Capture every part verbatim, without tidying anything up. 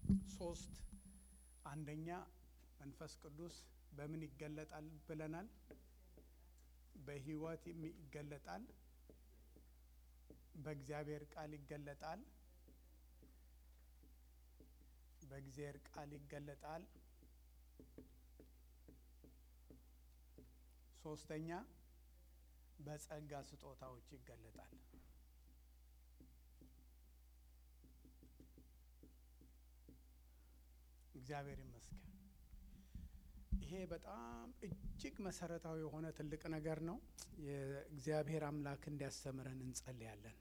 ሶስት አንደኛ መንፈስ ቅዱስ በምን ይገለጣል ብለናል? በሕይወት ይገለጣል፣ በእግዚአብሔር ቃል ይገለጣል፣ በእግዚአብሔር ቃል ይገለጣል። ሶስተኛ በጸጋ ስጦታዎች ይገለጣል። እግዚአብሔር ይመስገን። ይሄ በጣም እጅግ መሰረታዊ የሆነ ትልቅ ነገር ነው። የእግዚአብሔር አምላክ እንዲያስተምረን እንጸልያለን።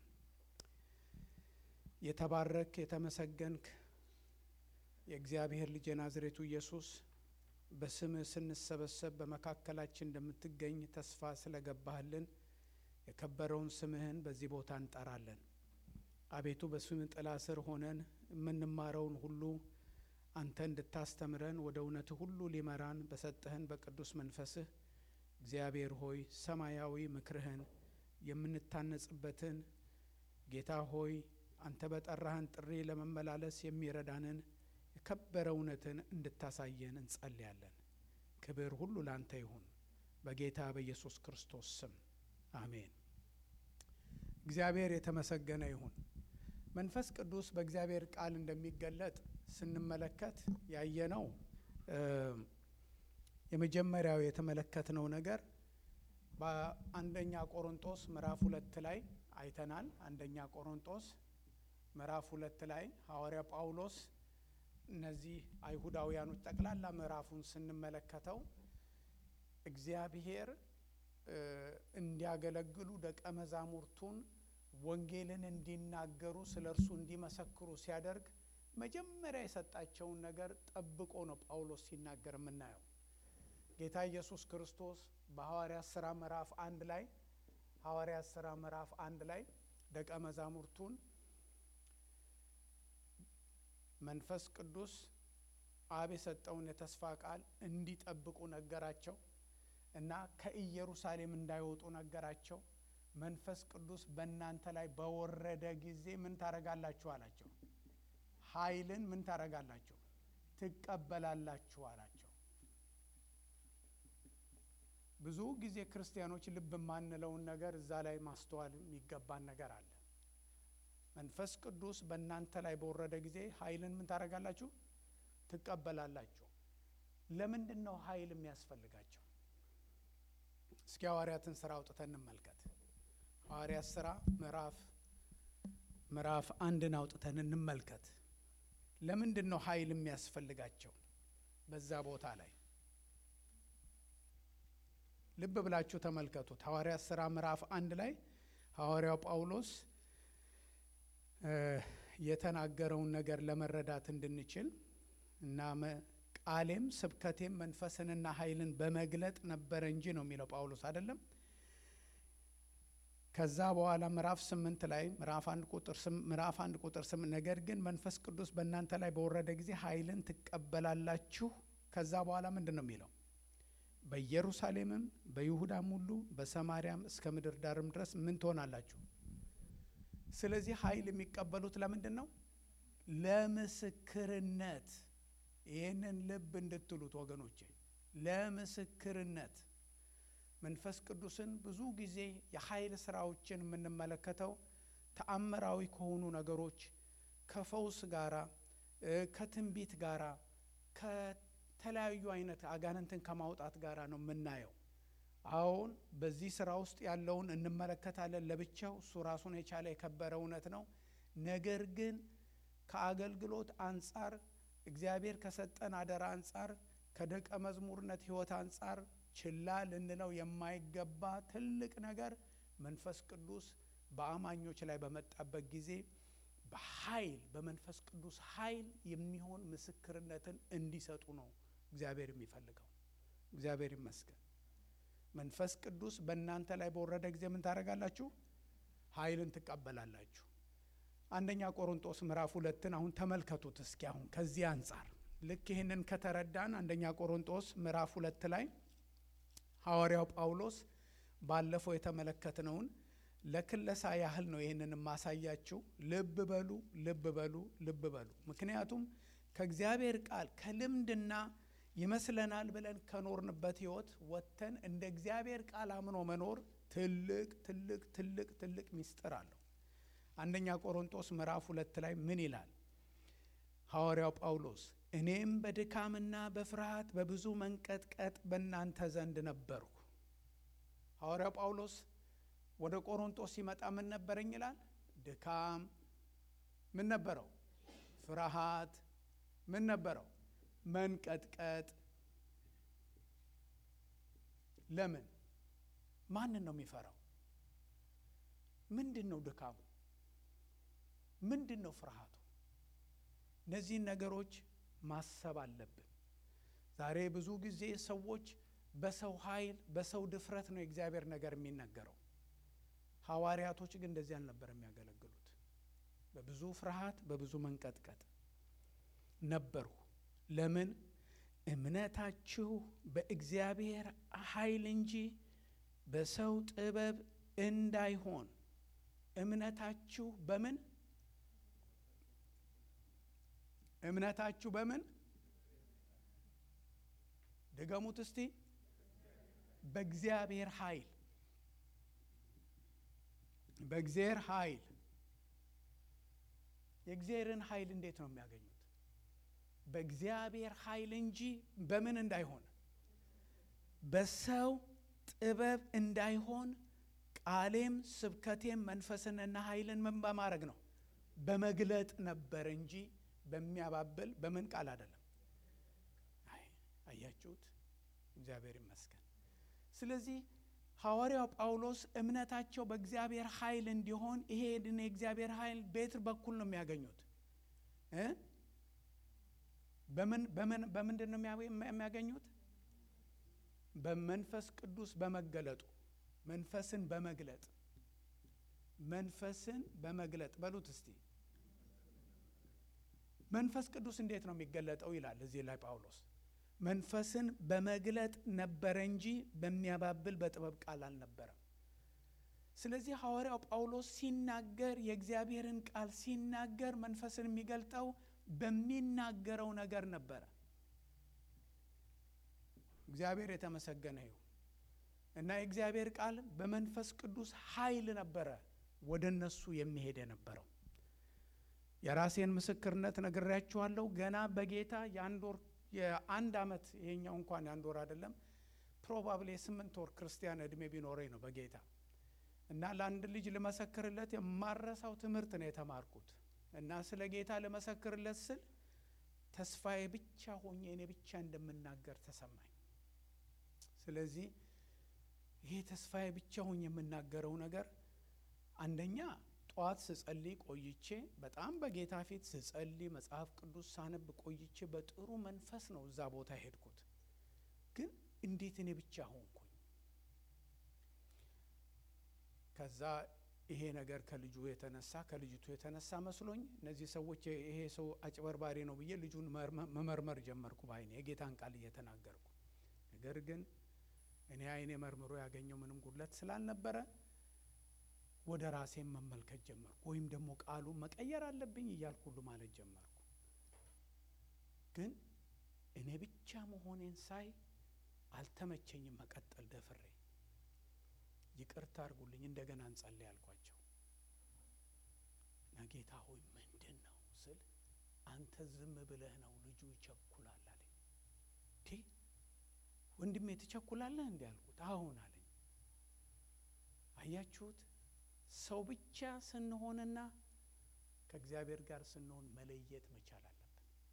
የተባረክ የተመሰገንክ የእግዚአብሔር ልጅ የናዝሬቱ ኢየሱስ በስምህ ስንሰበሰብ በመካከላችን እንደምትገኝ ተስፋ ስለገባህልን የከበረውን ስምህን በዚህ ቦታ እንጠራለን። አቤቱ በስምህ ጥላ ስር ሆነን የምንማረውን ሁሉ አንተ እንድታስተምረን ወደ እውነት ሁሉ ሊመራን በሰጠህን በቅዱስ መንፈስህ እግዚአብሔር ሆይ ሰማያዊ ምክርህን የምንታነጽበትን ጌታ ሆይ አንተ በጠራህን ጥሪ ለመመላለስ የሚረዳንን የከበረ እውነትን እንድታሳየን እንጸልያለን። ክብር ሁሉ ላንተ ይሁን በጌታ በኢየሱስ ክርስቶስ ስም አሜን። እግዚአብሔር የተመሰገነ ይሁን። መንፈስ ቅዱስ በእግዚአብሔር ቃል እንደሚገለጥ ስንመለከት ያየነው የመጀመሪያው የተመለከትነው ነገር በአንደኛ ቆሮንቶስ ምዕራፍ ሁለት ላይ አይተናል። አንደኛ ቆሮንቶስ ምዕራፍ ሁለት ላይ ሐዋርያ ጳውሎስ እነዚህ አይሁዳውያኖች ጠቅላላ ምዕራፉን ስንመለከተው እግዚአብሔር እንዲያገለግሉ ደቀ መዛሙርቱን ወንጌልን እንዲናገሩ ስለ እርሱ እንዲመሰክሩ ሲያደርግ መጀመሪያ የሰጣቸውን ነገር ጠብቆ ነው ጳውሎስ ሲናገር የምናየው። ጌታ ኢየሱስ ክርስቶስ በሐዋርያት ሥራ ምዕራፍ አንድ ላይ ሐዋርያት ሥራ ምዕራፍ አንድ ላይ ደቀ መዛሙርቱን መንፈስ ቅዱስ አብ የሰጠውን የተስፋ ቃል እንዲጠብቁ ነገራቸው እና ከኢየሩሳሌም እንዳይወጡ ነገራቸው። መንፈስ ቅዱስ በእናንተ ላይ በወረደ ጊዜ ምን ታረጋላችሁ አላቸው? ኃይልን ምን ታረጋላችሁ? ትቀበላላችሁ አላቸው። ብዙ ጊዜ ክርስቲያኖች ልብ የማንለውን ነገር እዛ ላይ ማስተዋል የሚገባን ነገር አለ። መንፈስ ቅዱስ በእናንተ ላይ በወረደ ጊዜ ኃይልን ምን ታረጋላችሁ? ትቀበላላችሁ። ለምንድን ነው ኃይል የሚያስፈልጋቸው? እስኪ ሐዋርያትን ሥራ አውጥተን እንመልከት። ሐዋርያት ሥራ ምዕራፍ ምዕራፍ አንድን አውጥተን እንመልከት። ለምንድን ነው ኃይል የሚያስፈልጋቸው? በዛ ቦታ ላይ ልብ ብላችሁ ተመልከቱት። ሐዋርያት ሥራ ምዕራፍ አንድ ላይ ሐዋርያው ጳውሎስ የተናገረውን ነገር ለመረዳት እንድንችል እና ቃሌም ስብከቴም መንፈስንና ኃይልን በመግለጥ ነበረ እንጂ ነው የሚለው ጳውሎስ አይደለም። ከዛ በኋላ ምዕራፍ ስምንት ላይ ምዕራፍ አንድ ቁጥር ምዕራፍ አንድ ቁጥር ስምንት ነገር ግን መንፈስ ቅዱስ በእናንተ ላይ በወረደ ጊዜ ኃይልን ትቀበላላችሁ። ከዛ በኋላ ምንድን ነው የሚለው? በኢየሩሳሌምም በይሁዳም ሁሉ በሰማርያም እስከ ምድር ዳርም ድረስ ምን ትሆናላችሁ? ስለዚህ ኃይል የሚቀበሉት ለምንድን ነው? ለምስክርነት። ይህንን ልብ እንድትሉት ወገኖቼ፣ ለምስክርነት። መንፈስ ቅዱስን ብዙ ጊዜ የኃይል ስራዎችን የምንመለከተው ተአምራዊ ከሆኑ ነገሮች ከፈውስ ጋራ ከትንቢት ጋራ ከተለያዩ አይነት አጋንንትን ከማውጣት ጋራ ነው የምናየው። አሁን በዚህ ስራ ውስጥ ያለውን እንመለከታለን ለብቻው። እሱ ራሱን የቻለ የከበረ እውነት ነው። ነገር ግን ከአገልግሎት አንጻር እግዚአብሔር ከሰጠን አደራ አንጻር ከደቀ መዝሙርነት ህይወት አንጻር ችላ ልንለው የማይገባ ትልቅ ነገር መንፈስ ቅዱስ በአማኞች ላይ በመጣበት ጊዜ በኃይል በመንፈስ ቅዱስ ኃይል የሚሆን ምስክርነትን እንዲሰጡ ነው እግዚአብሔር የሚፈልገው። እግዚአብሔር ይመስገን። መንፈስ ቅዱስ በእናንተ ላይ በወረደ ጊዜ ምን ታረጋላችሁ? ኃይልን ትቀበላላችሁ። አንደኛ ቆሮንቶስ ምዕራፍ ሁለትን አሁን ተመልከቱት እስኪ። አሁን ከዚህ አንጻር ልክ ይህንን ከተረዳን አንደኛ ቆሮንቶስ ምዕራፍ ሁለት ላይ ሐዋርያው ጳውሎስ ባለፈው የተመለከትነውን ለክለሳ ያህል ነው ይህንን ማሳያችሁ። ልብ በሉ ልብ በሉ ልብ በሉ። ምክንያቱም ከእግዚአብሔር ቃል ከልምድና ይመስለናል ብለን ከኖርንበት ህይወት ወጥተን እንደ እግዚአብሔር ቃል አምኖ መኖር ትልቅ ትልቅ ትልቅ ትልቅ ምስጢር አለው። አንደኛ ቆሮንቶስ ምዕራፍ ሁለት ላይ ምን ይላል ሐዋርያው ጳውሎስ? እኔም በድካምና በፍርሃት በብዙ መንቀጥቀጥ በእናንተ ዘንድ ነበርኩ። ሐዋርያው ጳውሎስ ወደ ቆሮንቶስ ሲመጣ ምን ነበረኝ ይላል? ድካም። ምን ነበረው? ፍርሃት። ምን ነበረው? መንቀጥቀጥ። ለምን? ማንን ነው የሚፈራው? ምንድን ነው ድካሙ? ምንድን ነው ፍርሃቱ? እነዚህን ነገሮች ማሰብ አለብን። ዛሬ ብዙ ጊዜ ሰዎች በሰው ኃይል በሰው ድፍረት ነው የእግዚአብሔር ነገር የሚነገረው። ሐዋርያቶች ግን እንደዚህ አልነበር የሚያገለግሉት። በብዙ ፍርሃት በብዙ መንቀጥቀጥ ነበሩ። ለምን? እምነታችሁ በእግዚአብሔር ኃይል እንጂ በሰው ጥበብ እንዳይሆን። እምነታችሁ በምን? እምነታችሁ በምን? ድገሙት እስቲ። በእግዚአብሔር ኃይል። በእግዚአብሔር ኃይል። የእግዚአብሔርን ኃይል እንዴት ነው የሚያገኙት? በእግዚአብሔር ኃይል እንጂ በምን እንዳይሆን? በሰው ጥበብ እንዳይሆን። ቃሌም ስብከቴም መንፈስንና ኃይልን ምን በማድረግ ነው? በመግለጥ ነበር እንጂ በሚያባብል በምን ቃል አይደለም። አይ አያችሁት? እግዚአብሔር ይመስገን። ስለዚህ ሐዋርያው ጳውሎስ እምነታቸው በእግዚአብሔር ኃይል እንዲሆን፣ ይሄ የድነ የእግዚአብሔር ኃይል ቤት በኩል ነው የሚያገኙት እ በምን በምን በምንድን ነው የሚያገኙት? በመንፈስ ቅዱስ በመገለጡ። መንፈስን በመግለጥ መንፈስን በመግለጥ በሉት እስቲ። መንፈስ ቅዱስ እንዴት ነው የሚገለጠው ይላል እዚህ ላይ ጳውሎስ። መንፈስን በመግለጥ ነበረ እንጂ በሚያባብል በጥበብ ቃል አልነበረም። ስለዚህ ሐዋርያው ጳውሎስ ሲናገር የእግዚአብሔርን ቃል ሲናገር መንፈስን የሚገልጠው በሚናገረው ነገር ነበረ። እግዚአብሔር የተመሰገነ ይሁን። እና የእግዚአብሔር ቃል በመንፈስ ቅዱስ ኃይል ነበረ ወደ እነሱ የሚሄድ የነበረው። የራሴን ምስክርነት ነግሬያችኋለሁ። ገና በጌታ የአንድ ወር የአንድ ዓመት ይሄኛው እንኳን የአንድ ወር አይደለም ፕሮባብሊ የስምንት ወር ክርስቲያን እድሜ ቢኖረኝ ነው በጌታ። እና ለአንድ ልጅ ልመሰክርለት የማረሳው ትምህርት ነው የተማርኩት። እና ስለ ጌታ ልመሰክርለት ስል ተስፋዬ ብቻ ሆኜ እኔ ብቻ እንደምናገር ተሰማኝ። ስለዚህ ይሄ ተስፋዬ ብቻ ሆኜ የምናገረው ነገር አንደኛ ጧት ስጸልይ ቆይቼ በጣም በጌታ ፊት ስጸልይ መጽሐፍ ቅዱስ ሳነብ ቆይቼ በጥሩ መንፈስ ነው እዛ ቦታ ሄድኩት። ግን እንዴት እኔ ብቻ ሆንኩኝ? ከዛ ይሄ ነገር ከልጁ የተነሳ ከልጅቱ የተነሳ መስሎኝ እነዚህ ሰዎች ይሄ ሰው አጭበርባሪ ነው ብዬ ልጁን መመርመር ጀመርኩ ባይኔ የጌታን ቃል እየተናገርኩ። ነገር ግን እኔ አይኔ መርምሮ ያገኘው ምንም ጉድለት ስላልነበረ ወደ ራሴን መመልከት ጀመርኩ። ወይም ደግሞ ቃሉ መቀየር አለብኝ እያልኩ ሁሉ ማለት ጀመርኩ። ግን እኔ ብቻ መሆኔን ሳይ አልተመቸኝም መቀጠል ደፍሬ። ይቅርታ አድርጉልኝ እንደገና እንጸልይ አልኳቸው። ጌታ ሆይ ምንድን ነው ስል አንተ ዝም ብለህ ነው ልጁ ይቸኩላል አለኝ። ቲ ወንድሜ ትቸኩላለህ እንዴ አልኩት። አሁን አለኝ። አያችሁት? ሰው ብቻ ስንሆንና ከእግዚአብሔር ጋር ስንሆን መለየት መቻል አለብን።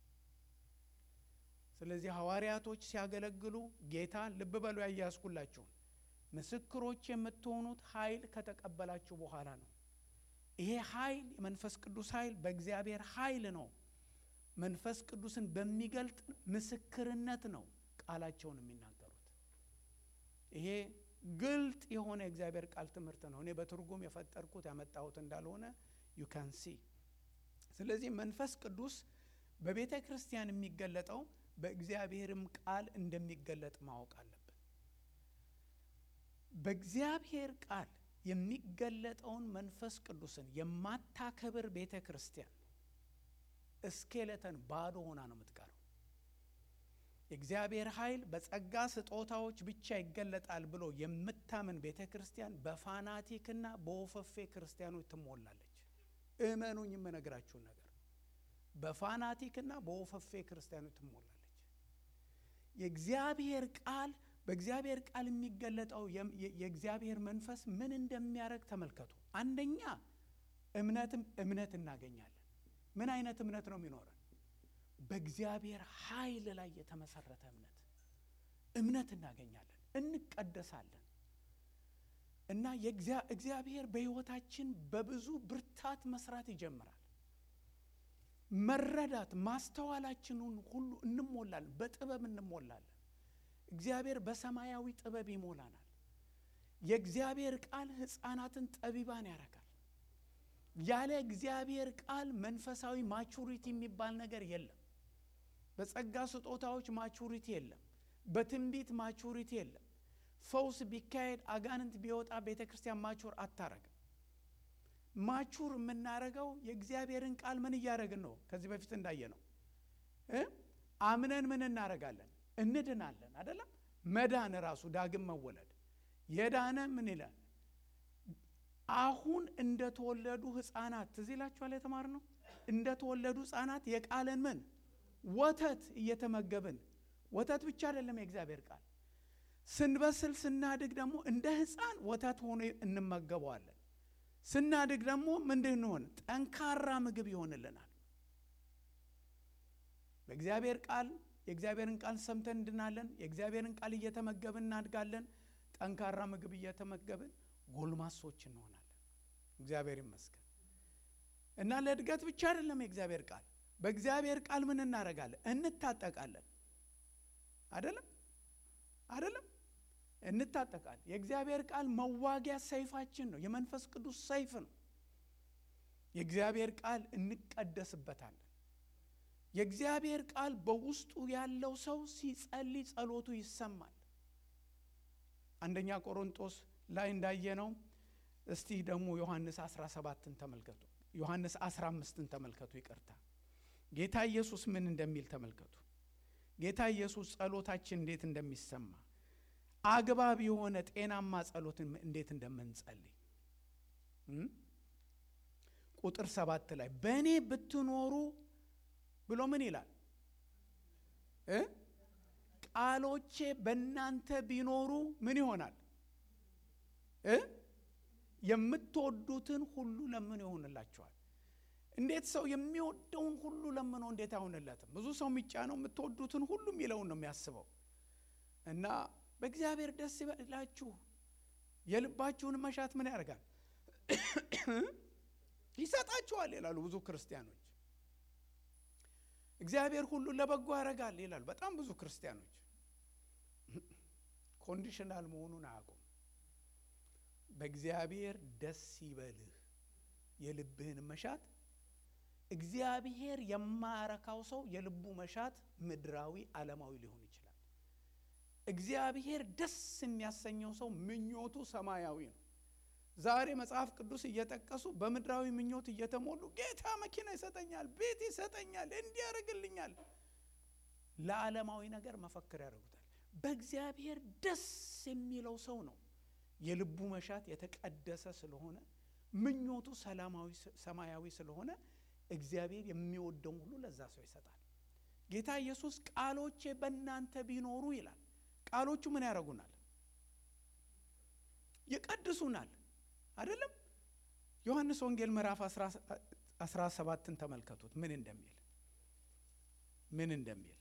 ስለዚህ ሐዋርያቶች ሲያገለግሉ ጌታ ልብ በሉ ያያስኩላችሁ ምስክሮች የምትሆኑት ኃይል ከተቀበላችሁ በኋላ ነው። ይሄ ኃይል የመንፈስ ቅዱስ ኃይል በእግዚአብሔር ኃይል ነው። መንፈስ ቅዱስን በሚገልጥ ምስክርነት ነው ቃላቸውን የሚናገሩት። ይሄ ግልጥ የሆነ የእግዚአብሔር ቃል ትምህርት ነው። እኔ በትርጉም የፈጠርኩት ያመጣሁት እንዳልሆነ you can see። ስለዚህ መንፈስ ቅዱስ በቤተ ክርስቲያን የሚገለጠው በእግዚአብሔርም ቃል እንደሚገለጥ ማወቅ አለብን። በእግዚአብሔር ቃል የሚገለጠውን መንፈስ ቅዱስን የማታከብር ቤተ ክርስቲያን እስኬለተን ባዶ ሆና ነው የምትቀረው። የእግዚአብሔር ኃይል በጸጋ ስጦታዎች ብቻ ይገለጣል ብሎ የምታምን ቤተ ክርስቲያን በፋናቲክና በወፈፌ ክርስቲያኖች ትሞላለች። እመኑኝ የምነግራችሁን ነገር በፋናቲክና በወፈፌ ክርስቲያኖች ትሞላለች። የእግዚአብሔር ቃል በእግዚአብሔር ቃል የሚገለጠው የእግዚአብሔር መንፈስ ምን እንደሚያደርግ ተመልከቱ። አንደኛ እምነትም እምነት እናገኛለን። ምን አይነት እምነት ነው የሚኖረን? በእግዚአብሔር ኃይል ላይ የተመሰረተ እምነት እምነት እናገኛለን፣ እንቀደሳለን። እና የእግዚአብሔር በሕይወታችን በብዙ ብርታት መስራት ይጀምራል። መረዳት ማስተዋላችንን ሁሉ እንሞላለን፣ በጥበብ እንሞላለን። እግዚአብሔር በሰማያዊ ጥበብ ይሞላናል። የእግዚአብሔር ቃል ሕፃናትን ጠቢባን ያደርጋል። ያለ እግዚአብሔር ቃል መንፈሳዊ ማቹሪቲ የሚባል ነገር የለም። በጸጋ ስጦታዎች ማቹሪቲ የለም። በትንቢት ማቹሪቲ የለም። ፈውስ ቢካሄድ አጋንንት ቢወጣ ቤተ ክርስቲያን ማቹር አታረግም። ማቹር የምናረገው የእግዚአብሔርን ቃል ምን እያደረግን ነው? ከዚህ በፊት እንዳየነው እ አምነን ምን እናረጋለን? እንድናለን አይደለም? መዳን ራሱ ዳግም መወለድ የዳነ ምን ይላል? አሁን እንደተወለዱ ሕፃናት ትዝ ይላችኋል የተማርነው። እንደተወለዱ ሕፃናት የቃልን ምን ወተት እየተመገብን፣ ወተት ብቻ አይደለም የእግዚአብሔር ቃል። ስንበስል ስናድግ ደግሞ እንደ ሕፃን ወተት ሆኖ እንመገበዋለን። ስናድግ ደግሞ ምንድን ሆነ? ጠንካራ ምግብ ይሆንልናል። በእግዚአብሔር ቃል የእግዚአብሔርን ቃል ሰምተን እንድናለን። የእግዚአብሔርን ቃል እየተመገብን እናድጋለን። ጠንካራ ምግብ እየተመገብን ጎልማሶች እንሆናለን። እግዚአብሔር ይመስገን። እና ለእድገት ብቻ አይደለም የእግዚአብሔር ቃል። በእግዚአብሔር ቃል ምን እናረጋለን? እንታጠቃለን። አይደለም አይደለም እንታጠቃለን። የእግዚአብሔር ቃል መዋጊያ ሰይፋችን ነው። የመንፈስ ቅዱስ ሰይፍ ነው። የእግዚአብሔር ቃል እንቀደስበታለን። የእግዚአብሔር ቃል በውስጡ ያለው ሰው ሲጸልይ ጸሎቱ ይሰማል። አንደኛ ቆሮንቶስ ላይ እንዳየነው እስቲ ደግሞ ዮሐንስ አስራ ሰባትን ተመልከቱ። ዮሐንስ አስራ አምስትን ተመልከቱ። ይቅርታ ጌታ ኢየሱስ ምን እንደሚል ተመልከቱ። ጌታ ኢየሱስ ጸሎታችን እንዴት እንደሚሰማ አግባብ የሆነ ጤናማ ጸሎትን እንዴት እንደምንጸልይ ቁጥር ሰባት ላይ በእኔ ብትኖሩ ብሎ ምን ይላል? እ ቃሎቼ በእናንተ ቢኖሩ ምን ይሆናል? እ የምትወዱትን ሁሉ ለምን ይሆንላችኋል? እንዴት ሰው የሚወደውን ሁሉ ለምን እንዴት አይሆንለትም? ብዙ ሰው የሚጫነው የምትወዱትን ሁሉ የሚለውን ነው የሚያስበው። እና በእግዚአብሔር ደስ ይበላችሁ የልባችሁን መሻት ምን ያደርጋል? ይሰጣችኋል ይላሉ ብዙ ክርስቲያኖች። እግዚአብሔር ሁሉ ለበጎ ያደርጋል ይላሉ በጣም ብዙ ክርስቲያኖች። ኮንዲሽናል መሆኑን አያውቁም። በእግዚአብሔር ደስ ይበልህ የልብህን መሻት። እግዚአብሔር የማያረካው ሰው የልቡ መሻት ምድራዊ ዓለማዊ ሊሆን ይችላል። እግዚአብሔር ደስ የሚያሰኘው ሰው ምኞቱ ሰማያዊ ነው። ዛሬ መጽሐፍ ቅዱስ እየጠቀሱ በምድራዊ ምኞት እየተሞሉ ጌታ መኪና ይሰጠኛል፣ ቤት ይሰጠኛል፣ እንዲያርግልኛል ለዓለማዊ ነገር መፈክር ያደርጉታል። በእግዚአብሔር ደስ የሚለው ሰው ነው የልቡ መሻት የተቀደሰ ስለሆነ ምኞቱ ሰላማዊ ሰማያዊ ስለሆነ እግዚአብሔር የሚወደውን ሁሉ ለዛ ሰው ይሰጣል። ጌታ ኢየሱስ ቃሎቼ በእናንተ ቢኖሩ ይላል። ቃሎቹ ምን ያደርጉናል? ይቀድሱናል አይደለም? ዮሐንስ ወንጌል ምዕራፍ አስራ ሰባትን ተመልከቱት ምን እንደሚል ምን እንደሚል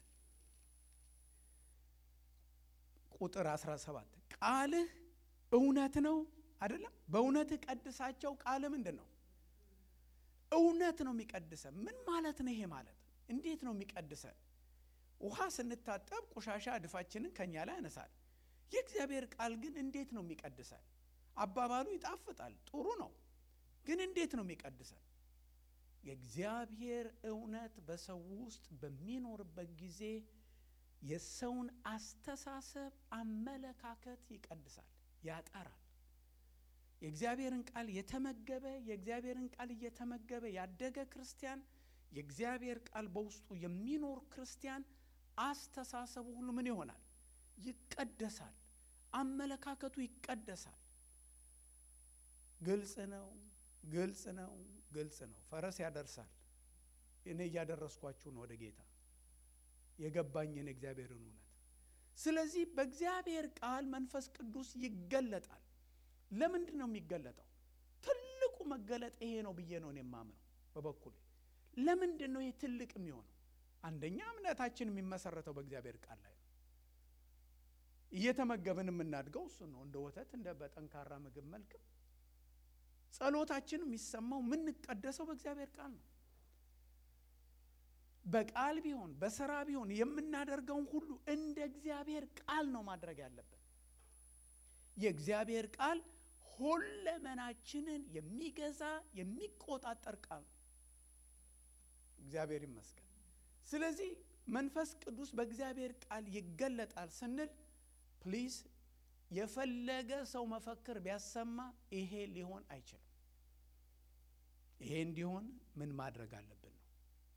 ቁጥር አስራ ሰባት ቃልህ እውነት ነው አይደለም? በእውነት ቀድሳቸው። ቃል ምንድነው? እውነት ነው የሚቀድሰን። ምን ማለት ነው ይሄ? ማለት እንዴት ነው የሚቀድሰን? ውሃ ስንታጠብ ቆሻሻ እድፋችንን ከኛ ላይ ያነሳል። የእግዚአብሔር ቃል ግን እንዴት ነው የሚቀድሰን? አባባሉ ይጣፍጣል፣ ጥሩ ነው፣ ግን እንዴት ነው የሚቀድሰን? የእግዚአብሔር እውነት በሰው ውስጥ በሚኖርበት ጊዜ የሰውን አስተሳሰብ፣ አመለካከት ይቀድሳል፣ ያጠራል። የእግዚአብሔርን ቃል የተመገበ የእግዚአብሔርን ቃል እየተመገበ ያደገ ክርስቲያን የእግዚአብሔር ቃል በውስጡ የሚኖር ክርስቲያን አስተሳሰቡ ሁሉ ምን ይሆናል? ይቀደሳል። አመለካከቱ ይቀደሳል። ግልጽ ነው፣ ግልጽ ነው፣ ግልጽ ነው። ፈረስ ያደርሳል። እኔ እያደረስኳችሁ ነው ወደ ጌታ የገባኝን እግዚአብሔርን እውነት። ስለዚህ በእግዚአብሔር ቃል መንፈስ ቅዱስ ይገለጣል። ለምንድን ነው የሚገለጠው? ትልቁ መገለጥ ይሄ ነው ብዬ ነው የማምነው በበኩሌ። ለምንድን ነው ይሄ ትልቅ የሚሆነው? አንደኛ እምነታችን የሚመሰረተው በእግዚአብሔር ቃል ላይ ነው። እየተመገብን የምናድገው እሱ ነው፣ እንደ ወተት እንደ በጠንካራ ምግብ መልክ። ጸሎታችን የሚሰማው የምንቀደሰው በእግዚአብሔር ቃል ነው። በቃል ቢሆን በሥራ ቢሆን የምናደርገውን ሁሉ እንደ እግዚአብሔር ቃል ነው ማድረግ ያለብን። የእግዚአብሔር ቃል ሁለመናችንን የሚገዛ የሚቆጣጠር ቃል ነው። እግዚአብሔር ይመስገን። ስለዚህ መንፈስ ቅዱስ በእግዚአብሔር ቃል ይገለጣል ስንል ፕሊዝ የፈለገ ሰው መፈክር ቢያሰማ ይሄ ሊሆን አይችልም። ይሄ እንዲሆን ምን ማድረግ አለብን ነው።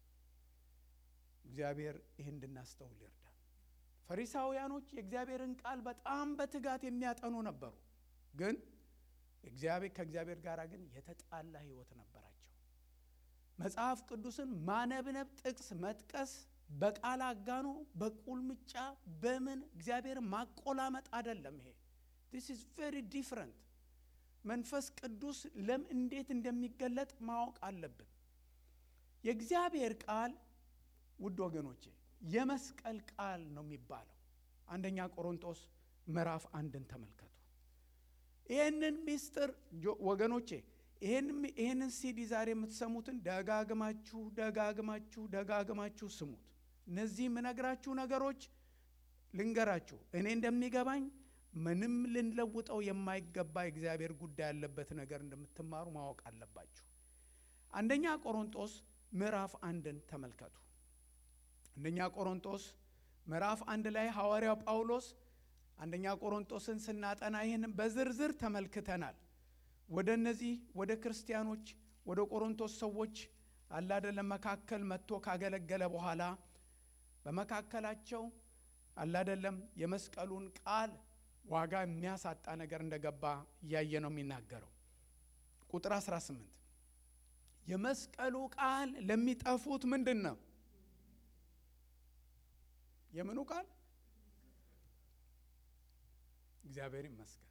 እግዚአብሔር ይሄን እንድናስተውል ይርዳል። ፈሪሳውያኖች የእግዚአብሔርን ቃል በጣም በትጋት የሚያጠኑ ነበሩ። ግን እግዚአብሔር ከእግዚአብሔር ጋር ግን የተጣላ ሕይወት ነበራቸው። መጽሐፍ ቅዱስን ማነብነብ፣ ጥቅስ መጥቀስ፣ በቃል አጋኖ በቁልምጫ በምን እግዚአብሔር ማቆላመጥ አይደለም። ይሄ this is very different። መንፈስ ቅዱስ ለም እንዴት እንደሚገለጥ ማወቅ አለብን። የእግዚአብሔር ቃል ውድ ወገኖቼ የመስቀል ቃል ነው የሚባለው። አንደኛ ቆሮንቶስ ምዕራፍ አንድን ተመልከቱ። ይሄንን ሚስጥር ወገኖቼ ይሄንን ይሄንን ሲዲ ዛሬ የምትሰሙትን ደጋግማችሁ ደጋግማችሁ ደጋግማችሁ ስሙት። እነዚህ የምነግራችሁ ነገሮች ልንገራችሁ፣ እኔ እንደሚገባኝ ምንም ልንለውጠው የማይገባ እግዚአብሔር ጉዳይ ያለበት ነገር እንደምትማሩ ማወቅ አለባችሁ። አንደኛ ቆሮንቶስ ምዕራፍ አንድን ተመልከቱ። አንደኛ ቆሮንቶስ ምዕራፍ አንድ ላይ ሐዋርያው ጳውሎስ አንደኛ ቆሮንቶስን ስናጠና ይህን በዝርዝር ተመልክተናል። ወደ እነዚህ ወደ ክርስቲያኖች ወደ ቆሮንቶስ ሰዎች አላደለም መካከል መጥቶ ካገለገለ በኋላ በመካከላቸው አላደለም የመስቀሉን ቃል ዋጋ የሚያሳጣ ነገር እንደገባ እያየ ነው የሚናገረው። ቁጥር አስራ ስምንት የመስቀሉ ቃል ለሚጠፉት ምንድን ነው? የምኑ ቃል? እግዚአብሔር ይመስገን።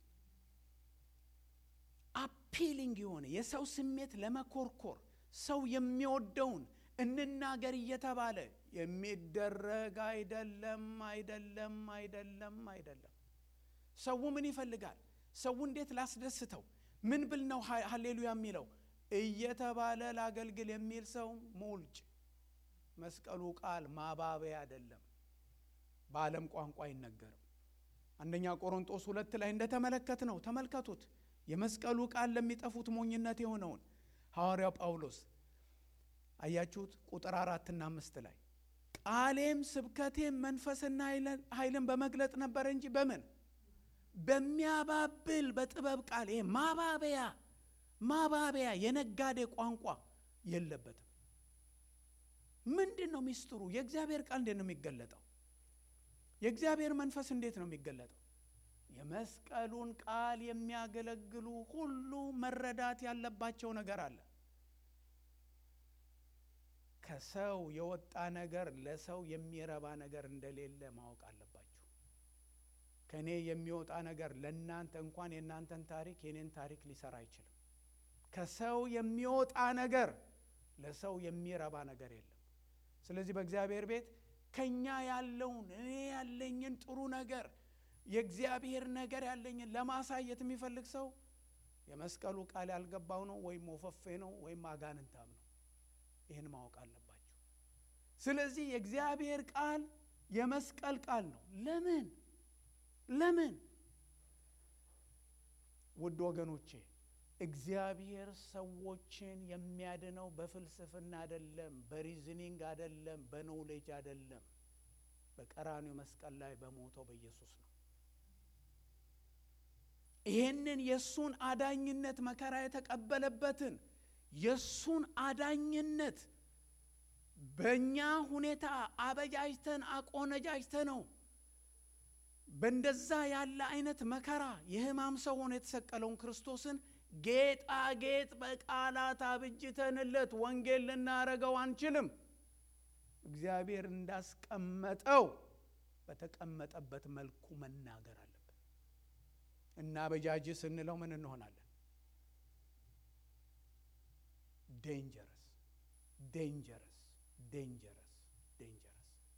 አፒሊንግ የሆነ የሰው ስሜት ለመኮርኮር ሰው የሚወደውን እንናገር እየተባለ የሚደረግ አይደለም፣ አይደለም፣ አይደለም፣ አይደለም። ሰው ምን ይፈልጋል? ሰው እንዴት ላስደስተው ምን ብል ነው ሃሌሉያ የሚለው እየተባለ ላገልግል የሚል ሰው ሙልጭ። መስቀሉ ቃል ማባበያ አይደለም፣ በዓለም ቋንቋ አይነገርም። አንደኛ ቆሮንቶስ ሁለት ላይ እንደተመለከት ነው ተመልከቱት። የመስቀሉ ቃል ለሚጠፉት ሞኝነት የሆነውን ሐዋርያው ጳውሎስ አያችሁት? ቁጥር አራት እና አምስት ላይ ቃሌም ስብከቴም መንፈስና ኃይልን በመግለጥ ነበር እንጂ በምን በሚያባብል በጥበብ ቃል። ይሄ ማባበያ ማባበያ የነጋዴ ቋንቋ የለበትም። ምንድን ነው ሚስጥሩ? የእግዚአብሔር ቃል እንዴት ነው የሚገለጠው? የእግዚአብሔር መንፈስ እንዴት ነው የሚገለጠው? የመስቀሉን ቃል የሚያገለግሉ ሁሉ መረዳት ያለባቸው ነገር አለ። ከሰው የወጣ ነገር ለሰው የሚረባ ነገር እንደሌለ ማወቅ አለባችሁ። ከኔ የሚወጣ ነገር ለናንተ እንኳን የናንተን ታሪክ የኔን ታሪክ ሊሰራ አይችልም። ከሰው የሚወጣ ነገር ለሰው የሚረባ ነገር የለም። ስለዚህ በእግዚአብሔር ቤት ከኛ ያለውን እኔ ያለኝን ጥሩ ነገር የእግዚአብሔር ነገር ያለኝን ለማሳየት የሚፈልግ ሰው የመስቀሉ ቃል ያልገባው ነው፣ ወይም ወፈፌ ነው፣ ወይም አጋንንታም ነው። ይህን ማወቅ አለባችሁ። ስለዚህ የእግዚአብሔር ቃል የመስቀል ቃል ነው። ለምን ለምን ውድ ወገኖቼ እግዚአብሔር ሰዎችን የሚያድነው በፍልስፍና አይደለም፣ በሪዝኒንግ አይደለም፣ በኖሌጅ አይደለም። በቀራንዮ መስቀል ላይ በሞተው በኢየሱስ ነው። ይሄንን የሱን አዳኝነት መከራ የተቀበለበትን የሱን አዳኝነት በእኛ ሁኔታ አበጃጅተን አቆነጃጅተነው በእንደዛ ያለ አይነት መከራ የሕማም ሰው ሆኖ የተሰቀለውን ክርስቶስን ጌጣጌጥ በቃላት አብጅተንለት ወንጌል ልናረገው አንችልም። እግዚአብሔር እንዳስቀመጠው በተቀመጠበት መልኩ መናገር አለብን። እና በጃጅ ስንለው ምን እንሆናለን? ዴንጀረስ ዴንጀረስ ዴንጀረስ ዴንጀረስ።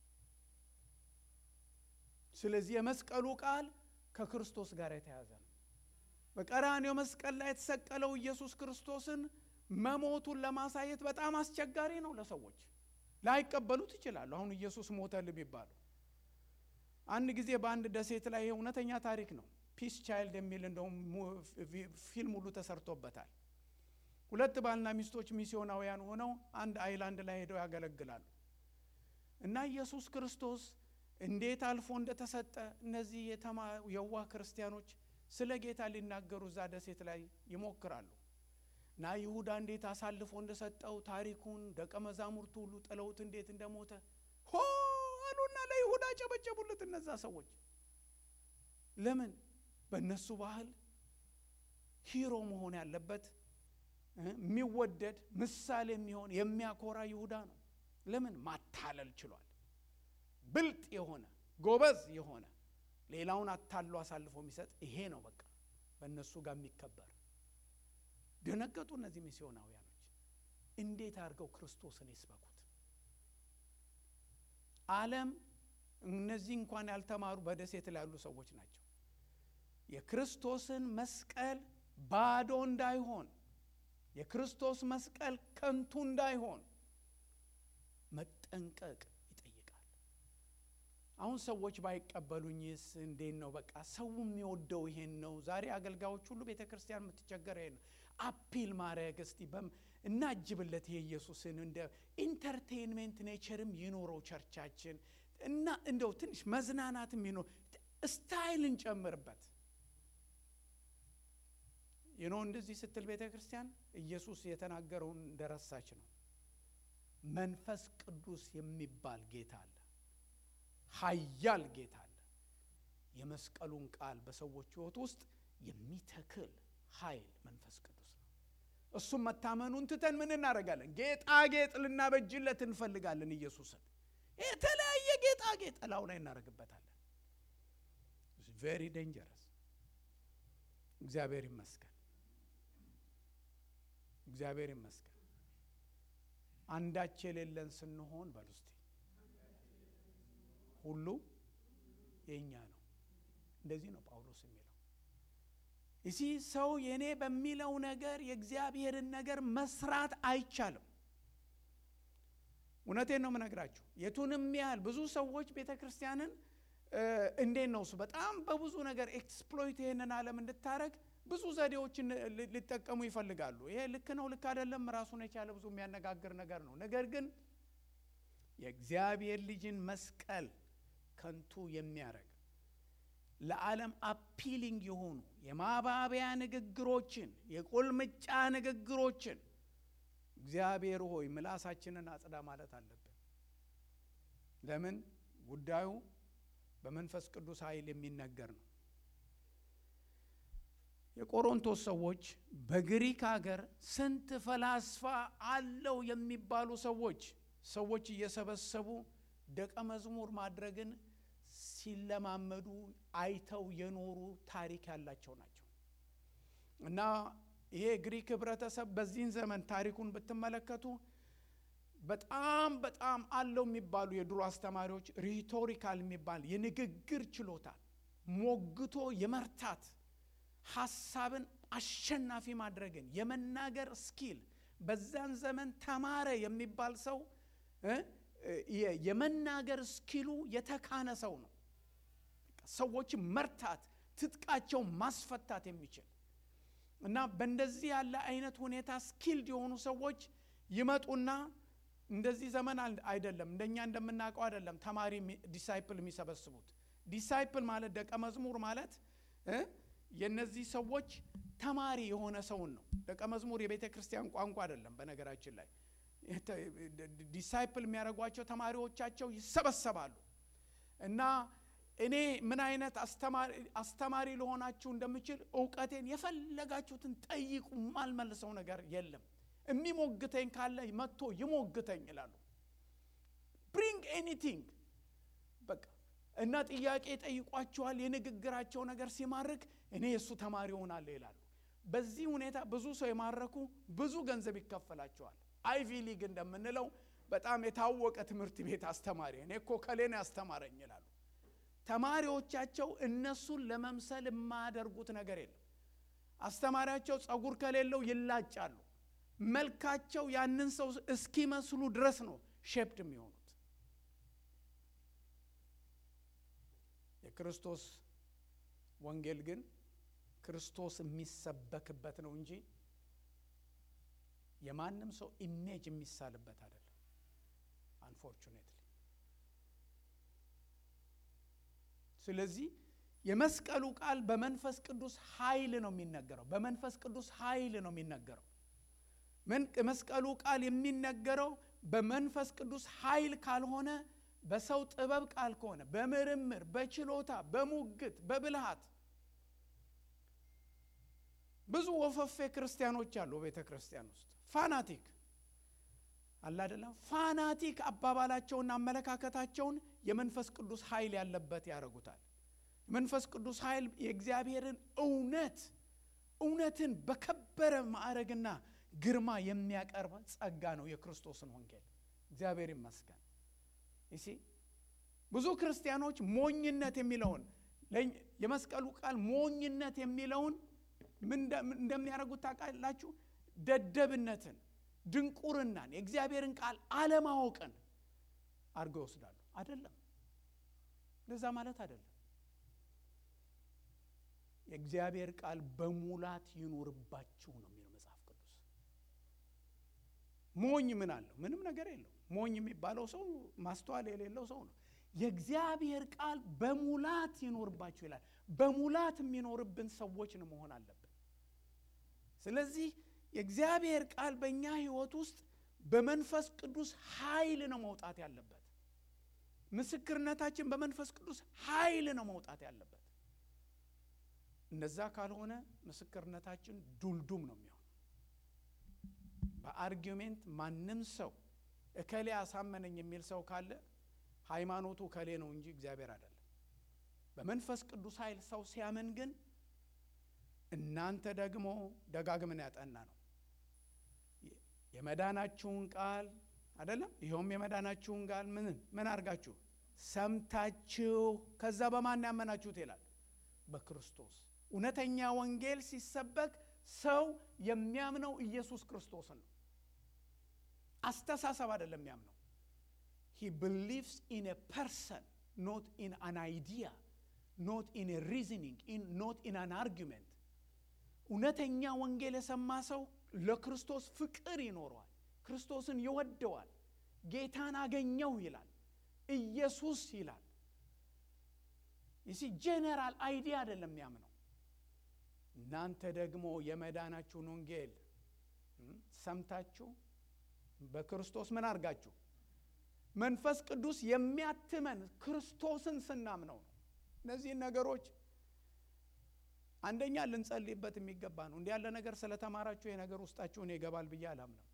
ስለዚህ የመስቀሉ ቃል ከክርስቶስ ጋር የተያዘ ነው። በቀራንዮ መስቀል ላይ የተሰቀለው ኢየሱስ ክርስቶስን መሞቱን ለማሳየት በጣም አስቸጋሪ ነው ለሰዎች። ላይቀበሉት ይችላሉ። አሁን ኢየሱስ ሞተልህ ቢባሉ አንድ ጊዜ በአንድ ደሴት ላይ እውነተኛ ታሪክ ነው። ፒስ ቻይልድ የሚል እንደውም ፊልም ሁሉ ተሰርቶበታል። ሁለት ባልና ሚስቶች ሚስዮናውያን ሆነው አንድ አይላንድ ላይ ሄደው ያገለግላሉ እና ኢየሱስ ክርስቶስ እንዴት አልፎ እንደተሰጠ እነዚህ የዋህ ክርስቲያኖች ስለ ጌታ ሊናገሩ እዛ ደሴት ላይ ይሞክራሉ እና ይሁዳ እንዴት አሳልፎ እንደሰጠው ታሪኩን ደቀ መዛሙርቱ ሁሉ ጥለውት እንዴት እንደሞተ ሆ አሉና ለይሁዳ ጨበጨቡለት እነዛ ሰዎች። ለምን? በእነሱ ባህል ሂሮ መሆን ያለበት የሚወደድ ምሳሌ የሚሆን የሚያኮራ ይሁዳ ነው። ለምን? ማታለል ችሏል። ብልጥ የሆነ ጎበዝ የሆነ ሌላውን አታሎ አሳልፎ የሚሰጥ ይሄ ነው በቃ በእነሱ ጋር የሚከበር። ደነገጡ እነዚህ ሚስዮናውያኖች። እንዴት አድርገው ክርስቶስን ይስበኩት? ዓለም እነዚህ እንኳን ያልተማሩ በደሴት ላይ ያሉ ሰዎች ናቸው። የክርስቶስን መስቀል ባዶ እንዳይሆን፣ የክርስቶስ መስቀል ከንቱ እንዳይሆን መጠንቀቅ ይጠይቃል። አሁን ሰዎች ባይቀበሉኝስ እንዴት ነው? በቃ ሰው የሚወደው ይሄን ነው። ዛሬ አገልጋዮች ሁሉ ቤተክርስቲያን የምትቸገር ይሄን ነው። አፒል ማድረግ እስቲ በም እናጅብለት ይሄ ኢየሱስን እንደ ኢንተርቴይንሜንት ኔቸርም ይኖረው ቸርቻችን እና እንደው ትንሽ መዝናናትም ይኖር ስታይልን ጨምርበት። ይኖ እንደዚህ ስትል ቤተክርስቲያን ኢየሱስ የተናገረውን እንደረሳች ነው። መንፈስ ቅዱስ የሚባል ጌታ አለ፣ ኃያል ጌታ አለ። የመስቀሉን ቃል በሰዎች ሕይወት ውስጥ የሚተክል ኃይል መንፈስ ቅዱስ ነው። እሱም መታመኑን ትተን ምን እናደርጋለን? ጌጣጌጥ ልናበጅለት እንፈልጋለን። ኢየሱስን የተለያየ ጌጣጌጥ ላው ላይ እናደርግበታለን። ቬሪ ዴንጀረስ። እግዚአብሔር ይመስገን፣ እግዚአብሔር ይመስገን። አንዳች የሌለን ስንሆን በሉስቲ ሁሉ የኛ ነው። እንደዚህ ነው ጳውሎስ የሚለው። እዚህ ሰው የኔ በሚለው ነገር የእግዚአብሔርን ነገር መስራት አይቻልም። እውነቴን ነው የምነግራችሁ። የቱንም ያህል ብዙ ሰዎች ቤተክርስቲያንን እንዴት ነው እሱ በጣም በብዙ ነገር ኤክስፕሎይት ይሄንን ዓለም እንድታረግ ብዙ ዘዴዎችን ሊጠቀሙ ይፈልጋሉ። ይሄ ልክ ነው ልክ አይደለም ራሱን የቻለ ብዙ የሚያነጋግር ነገር ነው። ነገር ግን የእግዚአብሔር ልጅን መስቀል ከንቱ የሚያረግ ለዓለም አፒሊንግ የሆኑ የማባቢያ ንግግሮችን፣ የቁልምጫ ንግግሮችን እግዚአብሔር ሆይ ምላሳችንን አጽዳ ማለት አለብን። ለምን? ጉዳዩ በመንፈስ ቅዱስ ኃይል የሚነገር ነው። የቆሮንቶስ ሰዎች በግሪክ ሀገር ስንት ፈላስፋ አለው የሚባሉ ሰዎች ሰዎች እየሰበሰቡ ደቀ መዝሙር ማድረግን ሲለማመዱ አይተው የኖሩ ታሪክ ያላቸው ናቸው። እና ይሄ ግሪክ ህብረተሰብ በዚህን ዘመን ታሪኩን ብትመለከቱ በጣም በጣም አለው የሚባሉ የድሮ አስተማሪዎች ሪቶሪካል የሚባል የንግግር ችሎታ ሞግቶ የመርታት ሐሳብን አሸናፊ ማድረግን የመናገር ስኪል በዛን ዘመን ተማረ የሚባል ሰው የመናገር ስኪሉ የተካነ ሰው ነው። ሰዎች መርታት፣ ትጥቃቸው ማስፈታት የሚችል እና በእንደዚህ ያለ አይነት ሁኔታ ስኪልድ የሆኑ ሰዎች ይመጡና እንደዚህ ዘመን አይደለም፣ እንደኛ እንደምናውቀው አይደለም። ተማሪ ዲሳይፕል የሚሰበስቡት ዲሳይፕል ማለት ደቀ መዝሙር ማለት የነዚህ ሰዎች ተማሪ የሆነ ሰውን ነው። ደቀ መዝሙር የቤተ ክርስቲያን ቋንቋ አይደለም። በነገራችን ላይ ዲሳይፕል የሚያደርጓቸው ተማሪዎቻቸው ይሰበሰባሉ እና እኔ ምን አይነት አስተማሪ አስተማሪ ለሆናችሁ እንደምችል ዕውቀቴን የፈለጋችሁትን ጠይቁ፣ ማልመልሰው ነገር የለም፣ የሚሞግተኝ ካለ መጥቶ ይሞግተኝ ይላሉ። bring anything በቃ እና ጥያቄ ጠይቋቸዋል። የንግግራቸው ነገር ሲማርክ እኔ እሱ ተማሪ ሆናለሁ ይላሉ። በዚህ ሁኔታ ብዙ ሰው የማረኩ ብዙ ገንዘብ ይከፈላቸዋል። አይቪ ሊግ እንደምንለው በጣም የታወቀ ትምህርት ቤት አስተማሪ እኔ እኮ ከሌላ ያስተማረኝ ይላሉ። ተማሪዎቻቸው እነሱን ለመምሰል የማያደርጉት ነገር የለም። አስተማሪያቸው ጸጉር ከሌለው ይላጫሉ። መልካቸው ያንን ሰው እስኪመስሉ ድረስ ነው ሼፕድ የሚሆኑት። የክርስቶስ ወንጌል ግን ክርስቶስ የሚሰበክበት ነው እንጂ የማንም ሰው ኢሜጅ የሚሳልበት አይደለም። አንፎርቹኔትሊ ስለዚህ የመስቀሉ ቃል በመንፈስ ቅዱስ ኃይል ነው የሚነገረው። በመንፈስ ቅዱስ ኃይል ነው የሚነገረው። ምን መስቀሉ ቃል የሚነገረው በመንፈስ ቅዱስ ኃይል ካልሆነ፣ በሰው ጥበብ ቃል ከሆነ፣ በምርምር በችሎታ በሙግት በብልሃት ብዙ ወፈፌ ክርስቲያኖች አሉ ቤተ ክርስቲያን ውስጥ ፋናቲክ አለ አይደለም። ፋናቲክ አባባላቸውና አመለካከታቸውን የመንፈስ ቅዱስ ኃይል ያለበት ያረጉታል። መንፈስ ቅዱስ ኃይል የእግዚአብሔርን እውነት እውነትን በከበረ ማዕረግና ግርማ የሚያቀርብ ጸጋ ነው የክርስቶስን ወንጌል። እግዚአብሔር ይመስገን። እሺ ብዙ ክርስቲያኖች ሞኝነት የሚለውን የመስቀሉ ቃል ሞኝነት የሚለውን ምን እንደሚያደርጉት ታውቃላችሁ? ደደብነትን፣ ድንቁርናን፣ የእግዚአብሔርን ቃል አለማወቅን አድርገው ይወስዳሉ። አይደለም፣ ለዛ ማለት አይደለም። የእግዚአብሔር ቃል በሙላት ይኖርባችሁ ነው የሚለው መጽሐፍ ቅዱስ። ሞኝ ምን አለው? ምንም ነገር የለው። ሞኝ የሚባለው ሰው ማስተዋል የሌለው ሰው ነው። የእግዚአብሔር ቃል በሙላት ይኖርባችሁ ይላል። በሙላት የሚኖርብን ሰዎች ነው መሆን አለብን። ስለዚህ የእግዚአብሔር ቃል በእኛ ህይወት ውስጥ በመንፈስ ቅዱስ ኃይል ነው መውጣት ያለበት። ምስክርነታችን በመንፈስ ቅዱስ ኃይል ነው መውጣት ያለበት። እነዛ ካልሆነ ምስክርነታችን ዱልዱም ነው የሚሆነው። በአርጊውሜንት ማንም ሰው እከሌ አሳመነኝ የሚል ሰው ካለ ሃይማኖቱ ከሌ ነው እንጂ እግዚአብሔር አይደለም። በመንፈስ ቅዱስ ኃይል ሰው ሲያምን ግን እናንተ ደግሞ ደጋግመን ያጠና ነው የመዳናችሁን ቃል አይደለም። ይሄውም የመዳናችሁን ቃል ምን ምን አርጋችሁ ሰምታችሁ ከዛ በማን ያመናችሁት ይላል? በክርስቶስ። እውነተኛ ወንጌል ሲሰበክ ሰው የሚያምነው ኢየሱስ ክርስቶስን ነው። አስተሳሰብ አይደለም የሚያምነው። he believes in a person, not in an idea, not in a reasoning, in not in an argument. እውነተኛ ወንጌል የሰማ ሰው ለክርስቶስ ፍቅር ይኖረዋል። ክርስቶስን ይወደዋል። ጌታን አገኘው ይላል። ኢየሱስ ይላል። ይሲ ጄነራል አይዲያ አይደለም የሚያምነው። እናንተ ደግሞ የመዳናችሁን ወንጌል ሰምታችሁ በክርስቶስ ምን አርጋችሁ መንፈስ ቅዱስ የሚያትመን ክርስቶስን ስናምነው ነው። እነዚህ ነገሮች አንደኛ ልንጸልይበት የሚገባ ነው። እንዲህ ያለ ነገር ስለተማራችሁ የነገር ውስጣችሁን ይገባል ብዬ አላምንም።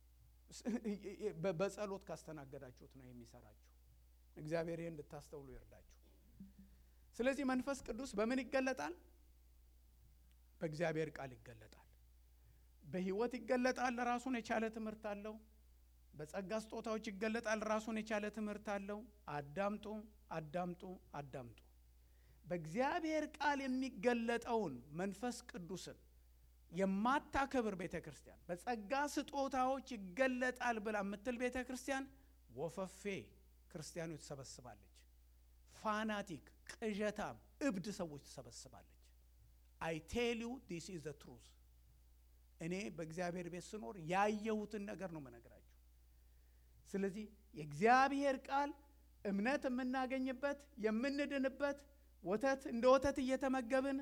በጸሎት ካስተናገዳችሁት ነው የሚሰራችሁ። እግዚአብሔር ይሄን እንድታስተውሉ ይርዳችሁ። ስለዚህ መንፈስ ቅዱስ በምን ይገለጣል? በእግዚአብሔር ቃል ይገለጣል። በህይወት ይገለጣል። ራሱን የቻለ ትምህርት አለው። በጸጋ ስጦታዎች ይገለጣል። ራሱን የቻለ ትምህርት አለው። አዳምጡ አዳምጡ አዳምጡ። በእግዚአብሔር ቃል የሚገለጠውን መንፈስ ቅዱስን የማታከብር ቤተክርስቲያን፣ በጸጋ ስጦታዎች ይገለጣል ብላ የምትል ቤተክርስቲያን ወፈፌ ክርስቲያኖች ትሰበስባለች። ፋናቲክ፣ ቅዠታም፣ እብድ ሰዎች ትሰበስባለች። I tell you this is the truth። እኔ በእግዚአብሔር ቤት ስኖር ያየሁትን ነገር ነው መነግራችሁ። ስለዚህ የእግዚአብሔር ቃል እምነት የምናገኝበት የምንድንበት፣ ወተት እንደ ወተት እየተመገብን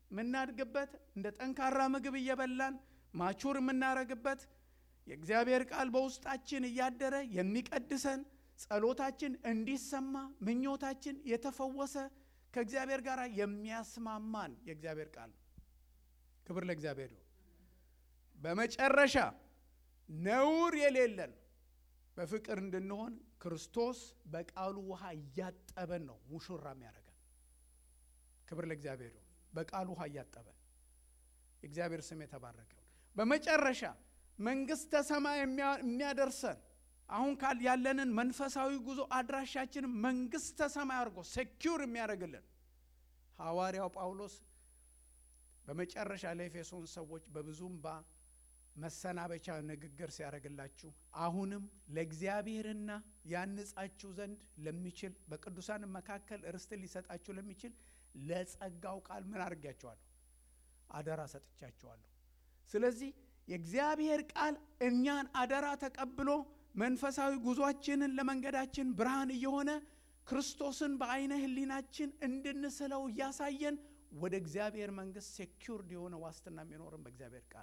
የምናድግበት እንደ ጠንካራ ምግብ እየበላን ማቹር የምናረግበት የእግዚአብሔር ቃል በውስጣችን እያደረ የሚቀድሰን ጸሎታችን እንዲሰማ ምኞታችን የተፈወሰ ከእግዚአብሔር ጋር የሚያስማማን የእግዚአብሔር ቃል ነው። ክብር ለእግዚአብሔር ይሁን። በመጨረሻ ነውር የሌለን በፍቅር እንድንሆን ክርስቶስ በቃሉ ውሃ እያጠበን ነው ሙሽራ የሚያደርገን። ክብር ለእግዚአብሔር ይሁን። በቃሉ ውሃ እያጠበን እግዚአብሔር ስም የተባረከ ይሁን። በመጨረሻ መንግስተ ሰማይ የሚያደርሰን አሁን ካል ያለንን መንፈሳዊ ጉዞ አድራሻችን መንግስተ ሰማይ አድርጎ ሴኩር የሚያደርግልን ሐዋርያው ጳውሎስ በመጨረሻ ለኤፌሶን ሰዎች በብዙምባ መሰናበቻ ንግግር ሲያደርግላችሁ አሁንም ለእግዚአብሔርና ያንጻችሁ ዘንድ ለሚችል በቅዱሳን መካከል ርስት ሊሰጣችሁ ለሚችል ለጸጋው ቃል ምን አድርጋችኋለሁ? አደራ ሰጥቻችኋለሁ። ስለዚህ የእግዚአብሔር ቃል እኛን አደራ ተቀብሎ መንፈሳዊ ጉዟችንን ለመንገዳችን ብርሃን እየሆነ ክርስቶስን በአይነ ህሊናችን እንድንስለው እያሳየን ወደ እግዚአብሔር መንግስት ሴኩርድ የሆነ ዋስትና የሚኖርን በእግዚአብሔር ቃል።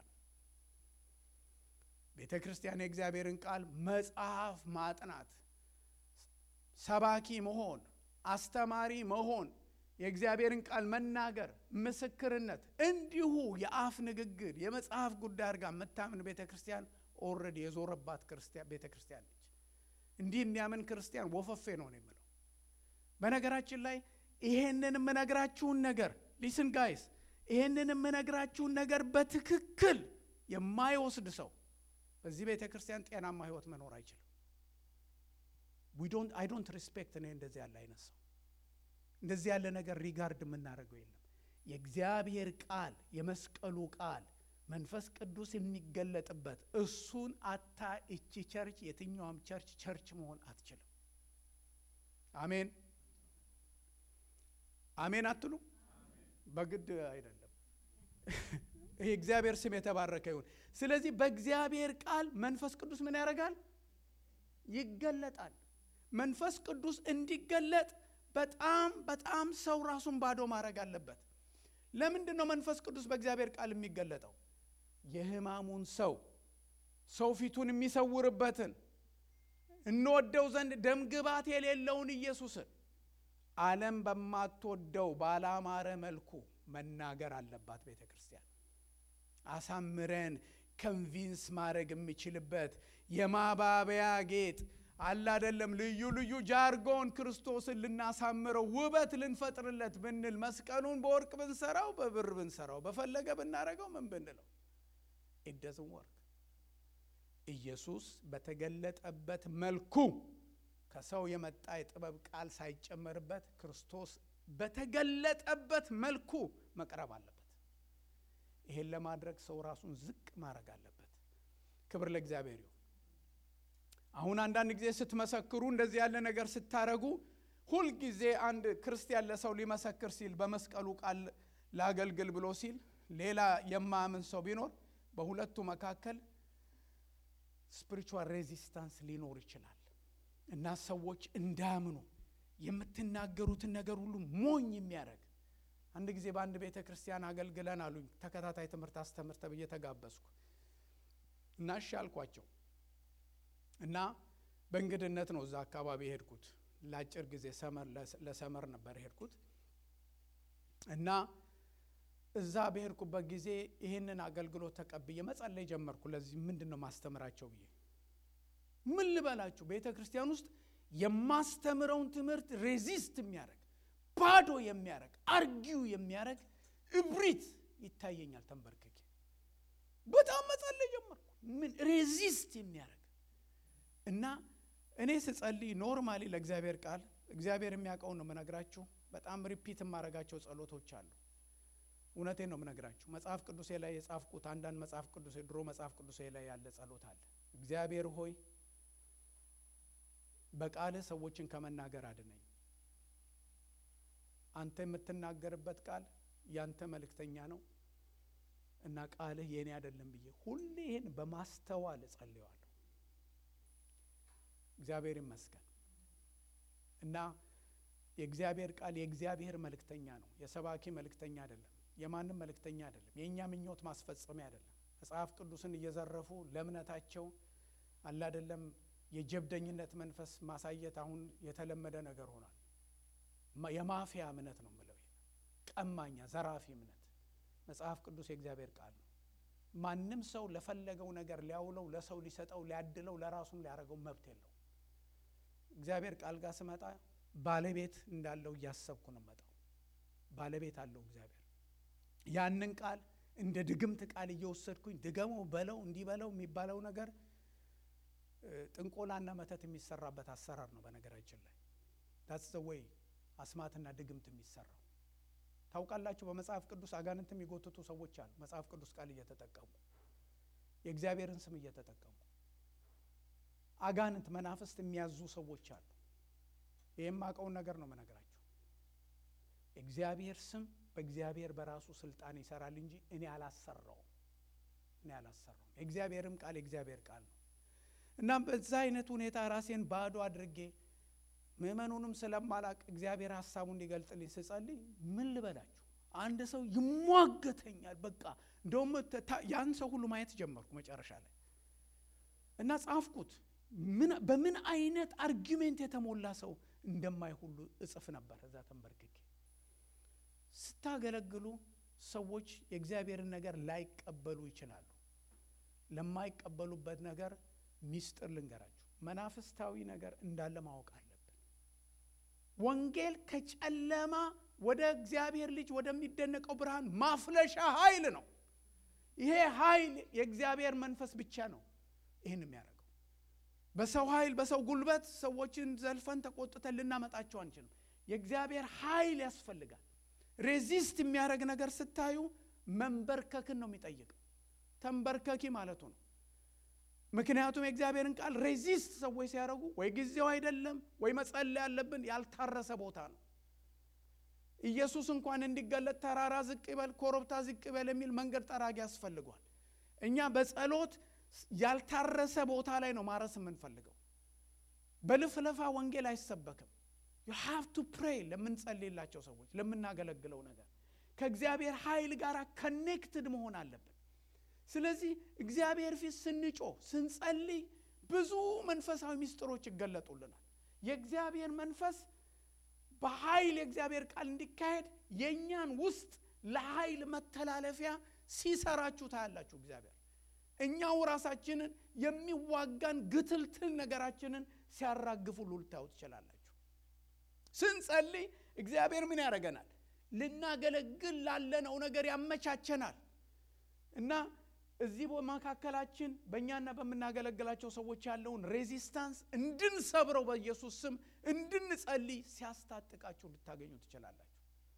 ቤተ ክርስቲያን የእግዚአብሔርን ቃል መጽሐፍ ማጥናት፣ ሰባኪ መሆን፣ አስተማሪ መሆን፣ የእግዚአብሔርን ቃል መናገር፣ ምስክርነት፣ እንዲሁ የአፍ ንግግር የመጽሐፍ ጉዳይ አድርጋ የምታምን ቤተ ክርስቲያን ኦልሬዲ የዞረባት ክርስቲያን ቤተ ክርስቲያን ነች። እንዲህ የሚያምን ክርስቲያን ወፈፌ ነው ነው የሚለው። በነገራችን ላይ ይሄንን የምነግራችሁን ነገር ሊስን ጋይስ፣ ይሄንን የምነግራችሁን ነገር በትክክል የማይወስድ ሰው በዚህ ቤተ ክርስቲያን ጤናማ ህይወት መኖር አይችልም። we don't i don't respect እኔ እንደዚህ ያለ አይነት ሰው እንደዚህ ያለ ነገር ሪጋርድ የምናደርገው የለም። የእግዚአብሔር ቃል የመስቀሉ ቃል መንፈስ ቅዱስ የሚገለጥበት እሱን አታ እቺ ቸርች የትኛውም ቸርች ቸርች መሆን አትችልም። አሜን አሜን አትሉ? በግድ አይደለም። ይሄ እግዚአብሔር ስም የተባረከ ይሁን። ስለዚህ በእግዚአብሔር ቃል መንፈስ ቅዱስ ምን ያደርጋል? ይገለጣል። መንፈስ ቅዱስ እንዲገለጥ በጣም በጣም ሰው ራሱን ባዶ ማድረግ አለበት። ለምንድን ነው መንፈስ ቅዱስ በእግዚአብሔር ቃል የሚገለጠው? የሕማሙን ሰው ሰው ፊቱን የሚሰውርበትን እንወደው ዘንድ ደምግባት የሌለውን ኢየሱስን ዓለም በማትወደው ባላማረ መልኩ መናገር አለባት ቤተ ክርስቲያን። አሳምረን ኮንቪንስ ማድረግ የሚችልበት የማባበያ ጌጥ አለ አይደለም። ልዩ ልዩ ጃርጎን ክርስቶስን ልናሳምረው ውበት ልንፈጥርለት ብንል መስቀሉን በወርቅ ብንሰራው በብር ብንሰራው በፈለገ ብናረገው ምን ብንለው it doesn't work። ኢየሱስ በተገለጠበት መልኩ ከሰው የመጣ የጥበብ ቃል ሳይጨመርበት ክርስቶስ በተገለጠበት መልኩ መቅረብ አለበት። ይሄን ለማድረግ ሰው ራሱን ዝቅ ማድረግ አለበት። ክብር ለእግዚአብሔር ይሁን። አሁን አንዳንድ ጊዜ ስትመሰክሩ እንደዚህ ያለ ነገር ስታረጉ ሁል ጊዜ አንድ ክርስቲያን ለሰው ሊመሰክር ሲል በመስቀሉ ቃል ላገልግል ብሎ ሲል ሌላ የማያምን ሰው ቢኖር በሁለቱ መካከል ስፒሪቹዋል ሬዚስታንስ ሊኖር ይችላል እና ሰዎች እንዳያምኑ የምትናገሩትን ነገር ሁሉ ሞኝ የሚያደርግ አንድ ጊዜ በአንድ ቤተ ክርስቲያን አገልግለን አሉኝ። ተከታታይ ትምህርት አስተምር ተብዬ ተጋበዝኩ እና እሺ አልኳቸው እና በእንግድነት ነው እዛ አካባቢ ሄድኩት። ለአጭር ጊዜ ሰመር ለሰመር ነበር ሄድኩት እና እዛ በሄድኩበት ጊዜ ይሄንን አገልግሎት ተቀብዬ መጸለይ ጀመርኩ። ለዚህ ምንድነው ማስተምራቸው ብዬ ምን ልበላችሁ፣ ቤተ ክርስቲያን ውስጥ የማስተምረውን ትምህርት ሬዚስት የሚያደርግ ባዶ የሚያደርግ አርጊው የሚያደርግ እብሪት ይታየኛል። ተንበርክኬ በጣም መጸለይ ጀመርኩ። ምን ሬዚስት የሚያደርግ እና እኔ ስጸልይ ኖርማሊ ለእግዚአብሔር ቃል እግዚአብሔር የሚያውቀው ነው የምነግራችሁ። በጣም ሪፒት የማደርጋቸው ጸሎቶች አሉ። እውነቴን ነው የምነግራችሁ። መጽሐፍ ቅዱሴ ላይ የጻፍኩት አንዳንድ መጽሐፍ ቅዱሴ ድሮ መጽሐፍ ቅዱሴ ላይ ያለ ጸሎት አለ። እግዚአብሔር ሆይ በቃልህ ሰዎችን ከመናገር አድነኝ። አንተ የምትናገርበት ቃል ያንተ መልእክተኛ ነው እና ቃልህ የኔ አይደለም ብዬ ሁሌ ይሄን በማስተዋል ጸልያለሁ። እግዚአብሔር ይመስገን እና የእግዚአብሔር ቃል የእግዚአብሔር መልእክተኛ ነው፣ የሰባኪ መልእክተኛ አይደለም። የማንም መልእክተኛ አይደለም። የኛ ምኞት ማስፈጸሚያ አይደለም። መጽሐፍ ቅዱስን እየዘረፉ ለእምነታቸው አለ አይደለም የጀብደኝነት መንፈስ ማሳየት አሁን የተለመደ ነገር ሆኗል። የማፊያ እምነት ነው የምለው፣ ቀማኛ ዘራፊ እምነት። መጽሐፍ ቅዱስ የእግዚአብሔር ቃል ነው። ማንም ሰው ለፈለገው ነገር ሊያውለው፣ ለሰው ሊሰጠው፣ ሊያድለው፣ ለራሱም ሊያደርገው መብት የለው። እግዚአብሔር ቃል ጋር ስመጣ ባለቤት እንዳለው እያሰብኩ ነው መጣው። ባለቤት አለው እግዚአብሔር። ያንን ቃል እንደ ድግምት ቃል እየወሰድኩኝ ድገመው በለው እንዲህ በለው የሚባለው ነገር ጥንቆላና መተት የሚሰራበት አሰራር ነው። በነገራችን ላይ that's the way አስማትና ድግምት የሚሰራው ታውቃላችሁ። በመጽሐፍ ቅዱስ አጋንንት የሚጎትቱ ሰዎች አሉ። መጽሐፍ ቅዱስ ቃል እየተጠቀሙ የእግዚአብሔርን ስም እየተጠቀሙ አጋንንት መናፍስት የሚያዙ ሰዎች አሉ። ይሄም አቀውን ነገር ነው መነግራችሁ። እግዚአብሔር ስም በእግዚአብሔር በራሱ ስልጣን ይሰራል እንጂ እኔ አላሰራው እኔ አላሰራው። የእግዚአብሔርም ቃል የእግዚአብሔር ቃል ነው። እና በዛ አይነት ሁኔታ ራሴን ባዶ አድርጌ ምእመኑንም ስለማላቅ እግዚአብሔር ሐሳቡን እንዲገልጥልኝ ስጸልይ ምን ልበላችሁ፣ አንድ ሰው ይሟገተኛል። በቃ እንደውም ያን ሰው ሁሉ ማየት ጀመርኩ መጨረሻ ላይ እና ጻፍኩት። ምን በምን አይነት አርጊውሜንት የተሞላ ሰው እንደማይ ሁሉ እጽፍ ነበር እዛ ተንበርክኬ። ስታገለግሉ ሰዎች የእግዚአብሔርን ነገር ላይቀበሉ ይችላሉ። ለማይቀበሉበት ነገር ሚስጥር ልንገራችሁ፣ መናፍስታዊ ነገር እንዳለ ማወቅ አለብን። ወንጌል ከጨለማ ወደ እግዚአብሔር ልጅ ወደሚደነቀው ብርሃን ማፍለሻ ኃይል ነው። ይሄ ኃይል የእግዚአብሔር መንፈስ ብቻ ነው ይህን የሚያደርገው። በሰው ኃይል በሰው ጉልበት ሰዎችን ዘልፈን ተቆጥተን ልናመጣቸው አንችልም። የእግዚአብሔር ኃይል ያስፈልጋል። ሬዚስት የሚያደርግ ነገር ስታዩ መንበርከክን ነው የሚጠይቀው። ተንበርከኪ ማለቱ ነው። ምክንያቱም የእግዚአብሔርን ቃል ሬዚስት ሰዎች ሲያደርጉ ወይ ጊዜው አይደለም ወይ መጸለይ ያለብን ያልታረሰ ቦታ ነው። ኢየሱስ እንኳን እንዲገለጥ ተራራ ዝቅ ይበል ኮረብታ ዝቅ ይበል የሚል መንገድ ጠራጊ ያስፈልጓል። እኛ በጸሎት ያልታረሰ ቦታ ላይ ነው ማረስ የምንፈልገው። በልፍለፋ ወንጌል አይሰበክም። you have to pray ለምንጸልይላቸው ሰዎች ለምናገለግለው ነገር ከእግዚአብሔር ኃይል ጋር ኮኔክትድ መሆን አለብን። ስለዚህ እግዚአብሔር ፊት ስንጮህ ስንጸልይ ብዙ መንፈሳዊ ሚስጥሮች ይገለጡልናል። የእግዚአብሔር መንፈስ በኃይል የእግዚአብሔር ቃል እንዲካሄድ የኛን ውስጥ ለኃይል መተላለፊያ ሲሰራችሁ ታያላችሁ። እግዚአብሔር እኛው ራሳችንን የሚዋጋን ግትልትል ነገራችንን ሲያራግፉ ልታዩ ትችላላችሁ። ስንጸልይ እግዚአብሔር ምን ያደርገናል? ልናገለግል ላለነው ነገር ያመቻቸናል። እና እዚህ በመካከላችን በእኛና በምናገለግላቸው ሰዎች ያለውን ሬዚስታንስ እንድንሰብረው በኢየሱስ ስም እንድንጸልይ ሲያስታጥቃችሁ ልታገኙ ትችላላችሁ።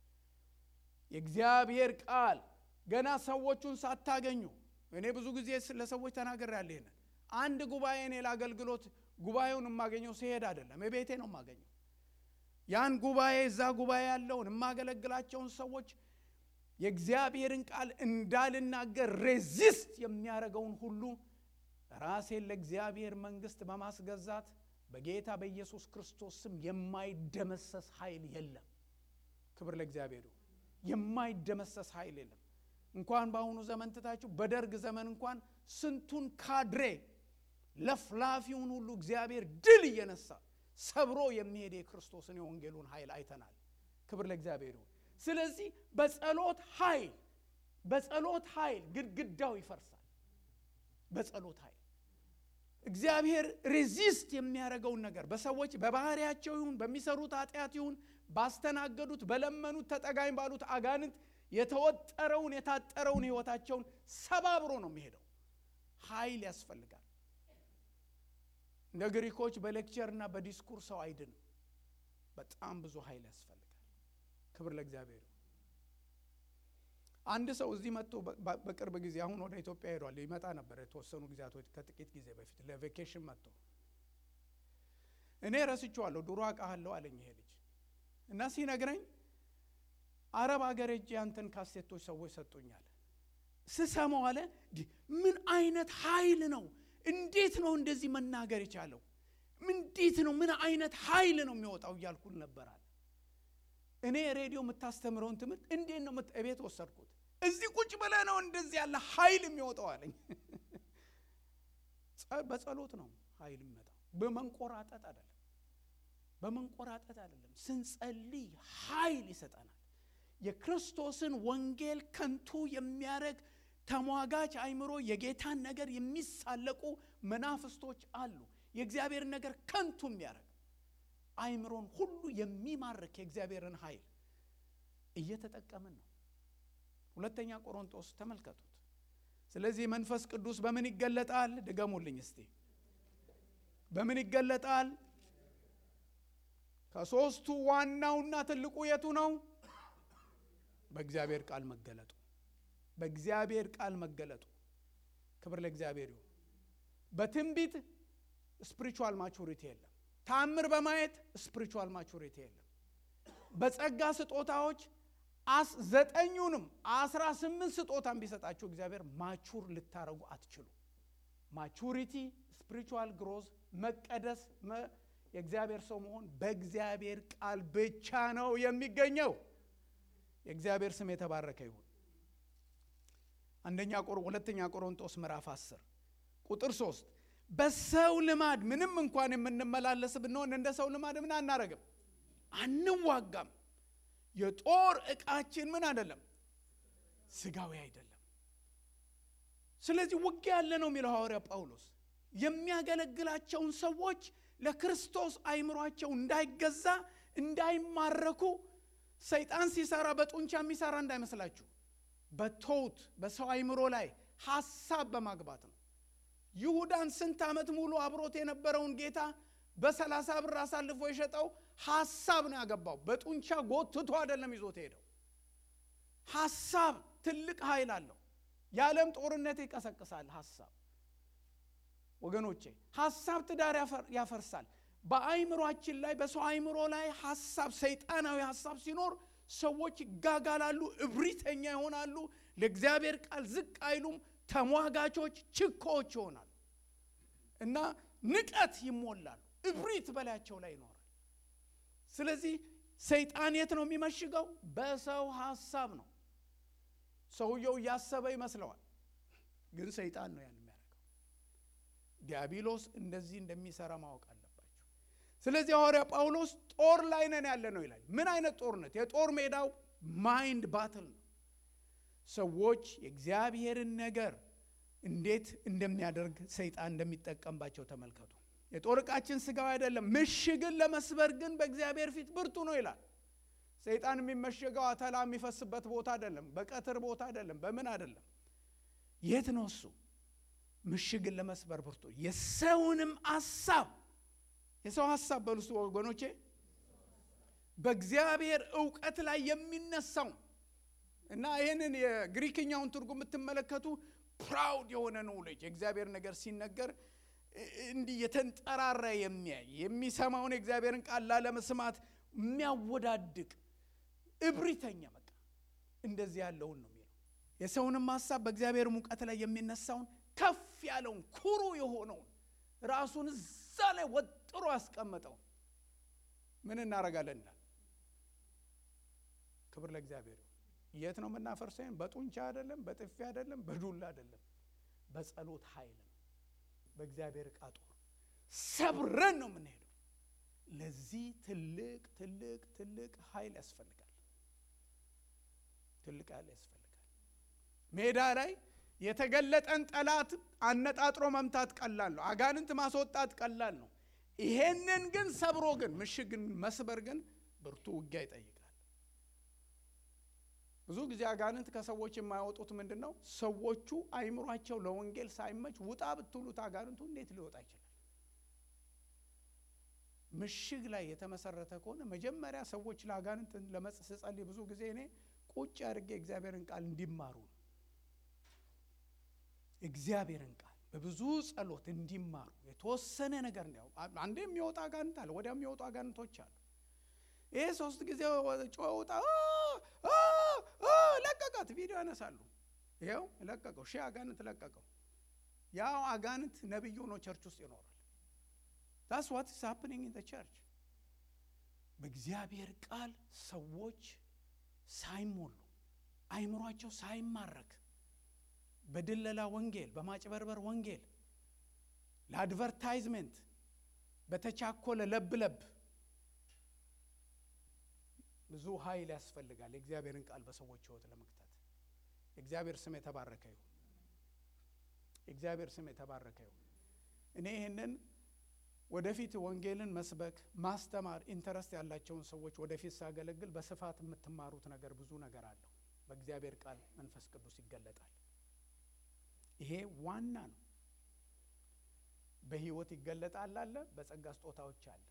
የእግዚአብሔር ቃል ገና ሰዎቹን ሳታገኙ እኔ ብዙ ጊዜ ለሰዎች ተናግሬያለሁ። ይሄን አንድ ጉባኤ እኔ ለአገልግሎት ጉባኤውን የማገኘው ሲሄድ አይደለም፣ ቤቴ ነው የማገኘው። ያን ጉባኤ እዛ ጉባኤ ያለውን የማገለግላቸውን ሰዎች የእግዚአብሔርን ቃል እንዳልናገር ሬዚስት የሚያደርገውን ሁሉ ራሴን ለእግዚአብሔር መንግስት በማስገዛት በጌታ በኢየሱስ ክርስቶስ ስም የማይደመሰስ ኃይል የለም። ክብር ለእግዚአብሔር። የማይደመሰስ ኃይል የለም። እንኳን በአሁኑ ዘመን ትታችሁ በደርግ ዘመን እንኳን ስንቱን ካድሬ ለፍላፊውን ሁሉ እግዚአብሔር ድል እየነሳ ሰብሮ የሚሄድ የክርስቶስን የወንጌሉን ኃይል አይተናል። ክብር ለእግዚአብሔር። ስለዚህ በጸሎት ኃይል በጸሎት ኃይል ግድግዳው ይፈርሳል። በጸሎት ኃይል እግዚአብሔር ሬዚስት የሚያደርገውን ነገር በሰዎች በባህሪያቸው ይሁን በሚሰሩት ኃጢአት ይሁን ባስተናገዱት በለመኑት ተጠጋኝ ባሉት አጋንንት የተወጠረውን የታጠረውን ህይወታቸውን ሰባብሮ ነው የሚሄደው። ኃይል ያስፈልጋል። እንደ ግሪኮች በሌክቸርና በዲስኩር ሰው አይድንም። በጣም ብዙ ኃይል ያስፈልጋል። ክብር ለእግዚአብሔር። አንድ ሰው እዚህ መጥቶ በቅርብ ጊዜ አሁን ወደ ኢትዮጵያ ሄዷል። ይመጣ ነበር የተወሰኑ ጊዜያቶች ከጥቂት ጊዜ በፊት ለቬኬሽን መጥቶ እኔ ረስቼዋለሁ ድሮ አውቃለሁ አለኝ ይሄ ልጅ እና ሲነግረኝ አረብ ሀገር ሄጄ አንተን ካሴቶች ሰዎች ሰጡኛል። ስሰማው አለ ምን አይነት ኃይል ነው? እንዴት ነው እንደዚህ መናገር የቻለው? እንዴት ነው ምን አይነት ኃይል ነው የሚወጣው እያልኩ ነበር አለ። እኔ ሬዲዮ የምታስተምረውን ትምህርት እንዴት ነው እቤት ወሰድኩት። እዚህ ቁጭ ብለህ ነው እንደዚህ ያለ ኃይል የሚወጣው አለኝ። በጸሎት ነው ኃይል የሚመጣው፣ በመንቆራጠጥ አይደለም። በመንቆራጠጥ አይደለም። ስንጸልይ ኃይል ይሰጠናል። የክርስቶስን ወንጌል ከንቱ የሚያደርግ ተሟጋች አይምሮ፣ የጌታን ነገር የሚሳለቁ መናፍስቶች አሉ። የእግዚአብሔር ነገር ከንቱ የሚያደርግ አይምሮን ሁሉ የሚማርክ የእግዚአብሔርን ኃይል እየተጠቀምን ነው። ሁለተኛ ቆሮንቶስ ተመልከቱት። ስለዚህ መንፈስ ቅዱስ በምን ይገለጣል? ድገሙልኝ እስቲ። በምን ይገለጣል? ከሶስቱ ዋናውና ትልቁ የቱ ነው? በእግዚአብሔር ቃል መገለጡ። በእግዚአብሔር ቃል መገለጡ። ክብር ለእግዚአብሔር ይሁን። በትንቢት ስፒሪቹዋል ማቹሪቲ የለም። ታምር በማየት ስፒሪቹዋል ማቹሪቲ የለም። በጸጋ ስጦታዎች አስ ዘጠኙንም አስራ ስምንት ስጦታን ቢሰጣችሁ እግዚአብሔር ማቹር ልታረጉ አትችሉ። ማቹሪቲ ስፒሪቹዋል ግሮዝ መቀደስ የእግዚአብሔር ሰው መሆን በእግዚአብሔር ቃል ብቻ ነው የሚገኘው። የእግዚአብሔር ስም የተባረከ ይሁን። አንደኛ ቆሮ ሁለተኛ ቆሮንቶስ ምዕራፍ አስር ቁጥር ሶስት በሰው ልማድ ምንም እንኳን የምንመላለስ ብንሆን እንደ ሰው ልማድ ምን አናረግም? አንዋጋም። የጦር ዕቃችን ምን አይደለም? ስጋዊ አይደለም። ስለዚህ ውጊያ ያለ ነው የሚለው ሐዋርያ ጳውሎስ የሚያገለግላቸውን ሰዎች ለክርስቶስ አይምሯቸው እንዳይገዛ እንዳይማረኩ ሰይጣን ሲሰራ በጡንቻ የሚሰራ እንዳይመስላችሁ በተውት በሰው አይምሮ ላይ ሐሳብ በማግባት ነው። ይሁዳን ስንት ዓመት ሙሉ አብሮት የነበረውን ጌታ በሰላሳ ብር አሳልፎ የሸጠው ሐሳብ ነው ያገባው። በጡንቻ ጎትቶ አይደለም ይዞት ሄደው። ሐሳብ ትልቅ ኃይል አለው። የዓለም ጦርነት ይቀሰቅሳል ሐሳብ። ወገኖቼ ሐሳብ ትዳር ያፈርሳል። በአይምሮአችን ላይ በሰው አይምሮ ላይ ሐሳብ ሰይጣናዊ ሐሳብ ሲኖር ሰዎች ይጋጋላሉ፣ እብሪተኛ ይሆናሉ፣ ለእግዚአብሔር ቃል ዝቅ አይሉም፣ ተሟጋቾች ችኮዎች ይሆናሉ እና ንቀት ይሞላሉ። እብሪት በላያቸው ላይ ይኖራል። ስለዚህ ሰይጣን የት ነው የሚመሽገው? በሰው ሐሳብ ነው። ሰውየው ያሰበ ይመስለዋል፣ ግን ሰይጣን ነው ያን የሚያደርገው። ዲያብሎስ እንደዚህ እንደሚሰራ ማወቅ አለባችሁ። ስለዚህ ሐዋርያ ጳውሎስ ጦር ላይ ነን ያለ ነው ይላል። ምን አይነት ጦርነት? የጦር ሜዳው ማይንድ ባትል ነው። ሰዎች የእግዚአብሔርን ነገር እንዴት እንደሚያደርግ ሰይጣን እንደሚጠቀምባቸው ተመልከቱ። የጦር ዕቃችን ስጋዊ አይደለም፣ ምሽግን ለመስበር ግን በእግዚአብሔር ፊት ብርቱ ነው ይላል። ሰይጣን የሚመሸገው አተላ የሚፈስበት ቦታ አይደለም፣ በቀትር ቦታ አይደለም፣ በምን አይደለም። የት ነው እሱ? ምሽግን ለመስበር ብርቱ። የሰውንም ሐሳብ የሰው ሐሳብ በልሱ ወገኖቼ በእግዚአብሔር ዕውቀት ላይ የሚነሳው እና ይሄንን የግሪክኛውን ትርጉም የምትመለከቱ ፕራውድ የሆነ ነው ልጅ የእግዚአብሔር ነገር ሲነገር እንዲህ የተንጠራራ የሚያይ የሚሰማውን የእግዚአብሔርን ቃል ላለመስማት የሚያወዳድቅ እብሪተኛ በቃ እንደዚህ ያለውን ነው የሚለው። የሰውንም ሐሳብ በእግዚአብሔር ዕውቀት ላይ የሚነሳውን ከፍ ያለውን ኩሩ የሆነውን ራሱን እዛ ላይ ወጥሮ ያስቀመጠው ምን እናረጋለን? ክብር ለእግዚአብሔር። የት ነው የምናፈርሰው? በጡንቻ አይደለም፣ በጥፊ አይደለም፣ በዱላ አይደለም፣ በጸሎት ኃይል ነው። በእግዚአብሔር ዕቃ ጦር ሰብረን ነው የምንሄደው። ለዚህ ትልቅ ትልቅ ትልቅ ኃይል ያስፈልጋል። ትልቅ ኃይል ያስፈልጋል። ሜዳ ላይ የተገለጠን ጠላት አነጣጥሮ መምታት ቀላል ነው። አጋንንት ማስወጣት ቀላል ነው። ይሄንን ግን ሰብሮ ግን ምሽግን መስበር ግን ብርቱ ውጊያ ይጠይቃል። ብዙ ጊዜ አጋንንት ከሰዎች የማይወጡት ምንድነው? ሰዎቹ አይምሯቸው ለወንጌል ሳይመች ውጣ ብትሉት አጋንንቱ እንዴት ሊወጣ ይችላል? ምሽግ ላይ የተመሰረተ ከሆነ መጀመሪያ ሰዎች ለአጋንንት ለመጸጸል ብዙ ጊዜ እኔ ቁጭ አድርጌ እግዚአብሔርን ቃል እንዲማሩ ነው። እግዚአብሔርን ቃል በብዙ ጸሎት እንዲማሩ የተወሰነ ነገር ነው። አንዴ የሚወጣ አጋንንት አለ፣ ወዲያው የሚወጡ አጋንንቶች አሉ። ይሄ ሶስት ጊዜ ጮውጣ ለቀቀት ቪዲዮ ያነሳሉ። ይሄው ለቀቀው፣ ሺህ አጋንንት ለቀቀው። ያው አጋንንት ነብዩ ነው ቸርች ውስጥ ይኖራል። that's what is happening in the church። በእግዚአብሔር ቃል ሰዎች ሳይሞሉ አይምሯቸው ሳይማረክ በድለላ ወንጌል፣ በማጭበርበር ወንጌል፣ ለአድቨርታይዝመንት በተቻኮለ ለብለብ ብዙ ኃይል ያስፈልጋል የእግዚአብሔርን ቃል በሰዎች ሕይወት ለመክተት። የእግዚአብሔር ስም የተባረከ ይሁን። የእግዚአብሔር ስም የተባረከ ይሁን። እኔ ይህንን ወደፊት ወንጌልን መስበክ ማስተማር ኢንተረስት ያላቸውን ሰዎች ወደፊት ሳገለግል በስፋት የምትማሩት ነገር ብዙ ነገር አለው። በእግዚአብሔር ቃል መንፈስ ቅዱስ ይገለጣል። ይሄ ዋና ነው። በህይወት ይገለጣል አለ፣ በጸጋ ስጦታዎች አለ።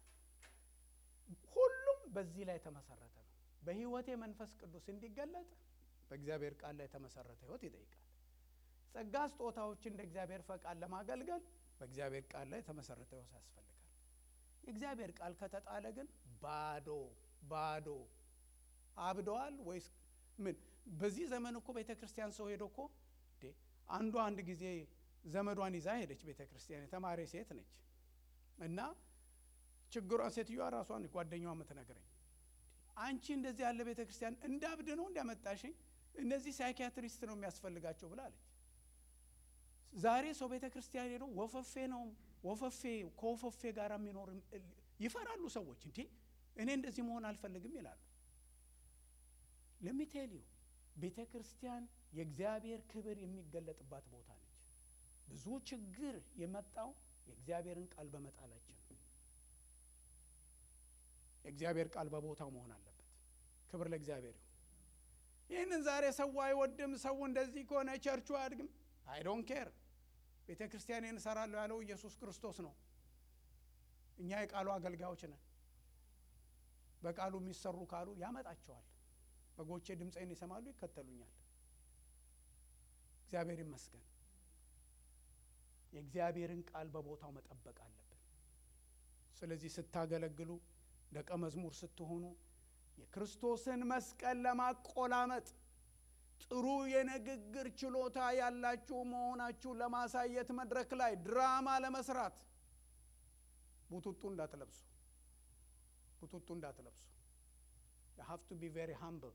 ሁሉም በዚህ ላይ ተመሰረተ ነው። በህይወቴ መንፈስ ቅዱስ እንዲገለጥ በእግዚአብሔር ቃል ላይ ተመሰረተ ህይወት ይጠይቃል። ጸጋ ስጦታዎች እንደ እግዚአብሔር ፈቃድ ለማገልገል በእግዚአብሔር ቃል ላይ ተመሰረተ ህይወት ያስፈልጋል። የእግዚአብሔር ቃል ከተጣለ ግን ባዶ ባዶ አብደዋል ወይስ ምን? በዚህ ዘመን እኮ ቤተክርስቲያን ሰው ሄዶ እኮ አንዱ አንድ ጊዜ ዘመዷን ይዛ ሄደች። ቤተክርስቲያን የተማረ ሴት ነች እና ችግሯን ሴትዮዋ ራሷን ጓደኛዋ የምትነግረኝ አንቺ እንደዚህ ያለ ቤተክርስቲያን እንዳብድ ነው እንዲያመጣሽኝ እነዚህ ሳይኪያትሪስት ነው የሚያስፈልጋቸው ብላለች። ዛሬ ሰው ቤተክርስቲያን ሄዶ ወፈፌ ነው ወፈፌ ከወፈፌ ጋር የሚኖር ይፈራሉ ሰዎች። እንዴ እኔ እንደዚህ መሆን አልፈልግም ይላሉ። ለሚቴሊው ቤተክርስቲያን የእግዚአብሔር ክብር የሚገለጥባት ቦታ ነች። ብዙ ችግር የመጣው የእግዚአብሔርን ቃል በመጣላችን። የእግዚአብሔር ቃል በቦታው መሆን አለበት። ክብር ለእግዚአብሔር ይሁን። ይህንን ዛሬ ሰው አይወድም። ሰው እንደዚህ ከሆነ ቸርቹ አያድግም። አይ ዶንት ኬር። ቤተክርስቲያንን እሰራለሁ ያለው ኢየሱስ ክርስቶስ ነው። እኛ የቃሉ አገልጋዮች ነን። በቃሉ የሚሰሩ ካሉ ያመጣቸዋል። በጎቼ ድምፄን ይሰማሉ፣ ይከተሉኛል። እግዚአብሔር ይመስገን። የእግዚአብሔርን ቃል በቦታው መጠበቅ አለብን። ስለዚህ ስታገለግሉ፣ ደቀ መዝሙር ስትሆኑ የክርስቶስን መስቀል ለማቆላመጥ ጥሩ የንግግር ችሎታ ያላችሁ መሆናችሁ ለማሳየት መድረክ ላይ ድራማ ለመስራት ቡቱቱ እንዳትለብሱ ቡቱቱ እንዳትለብሱ። you have to be very humble።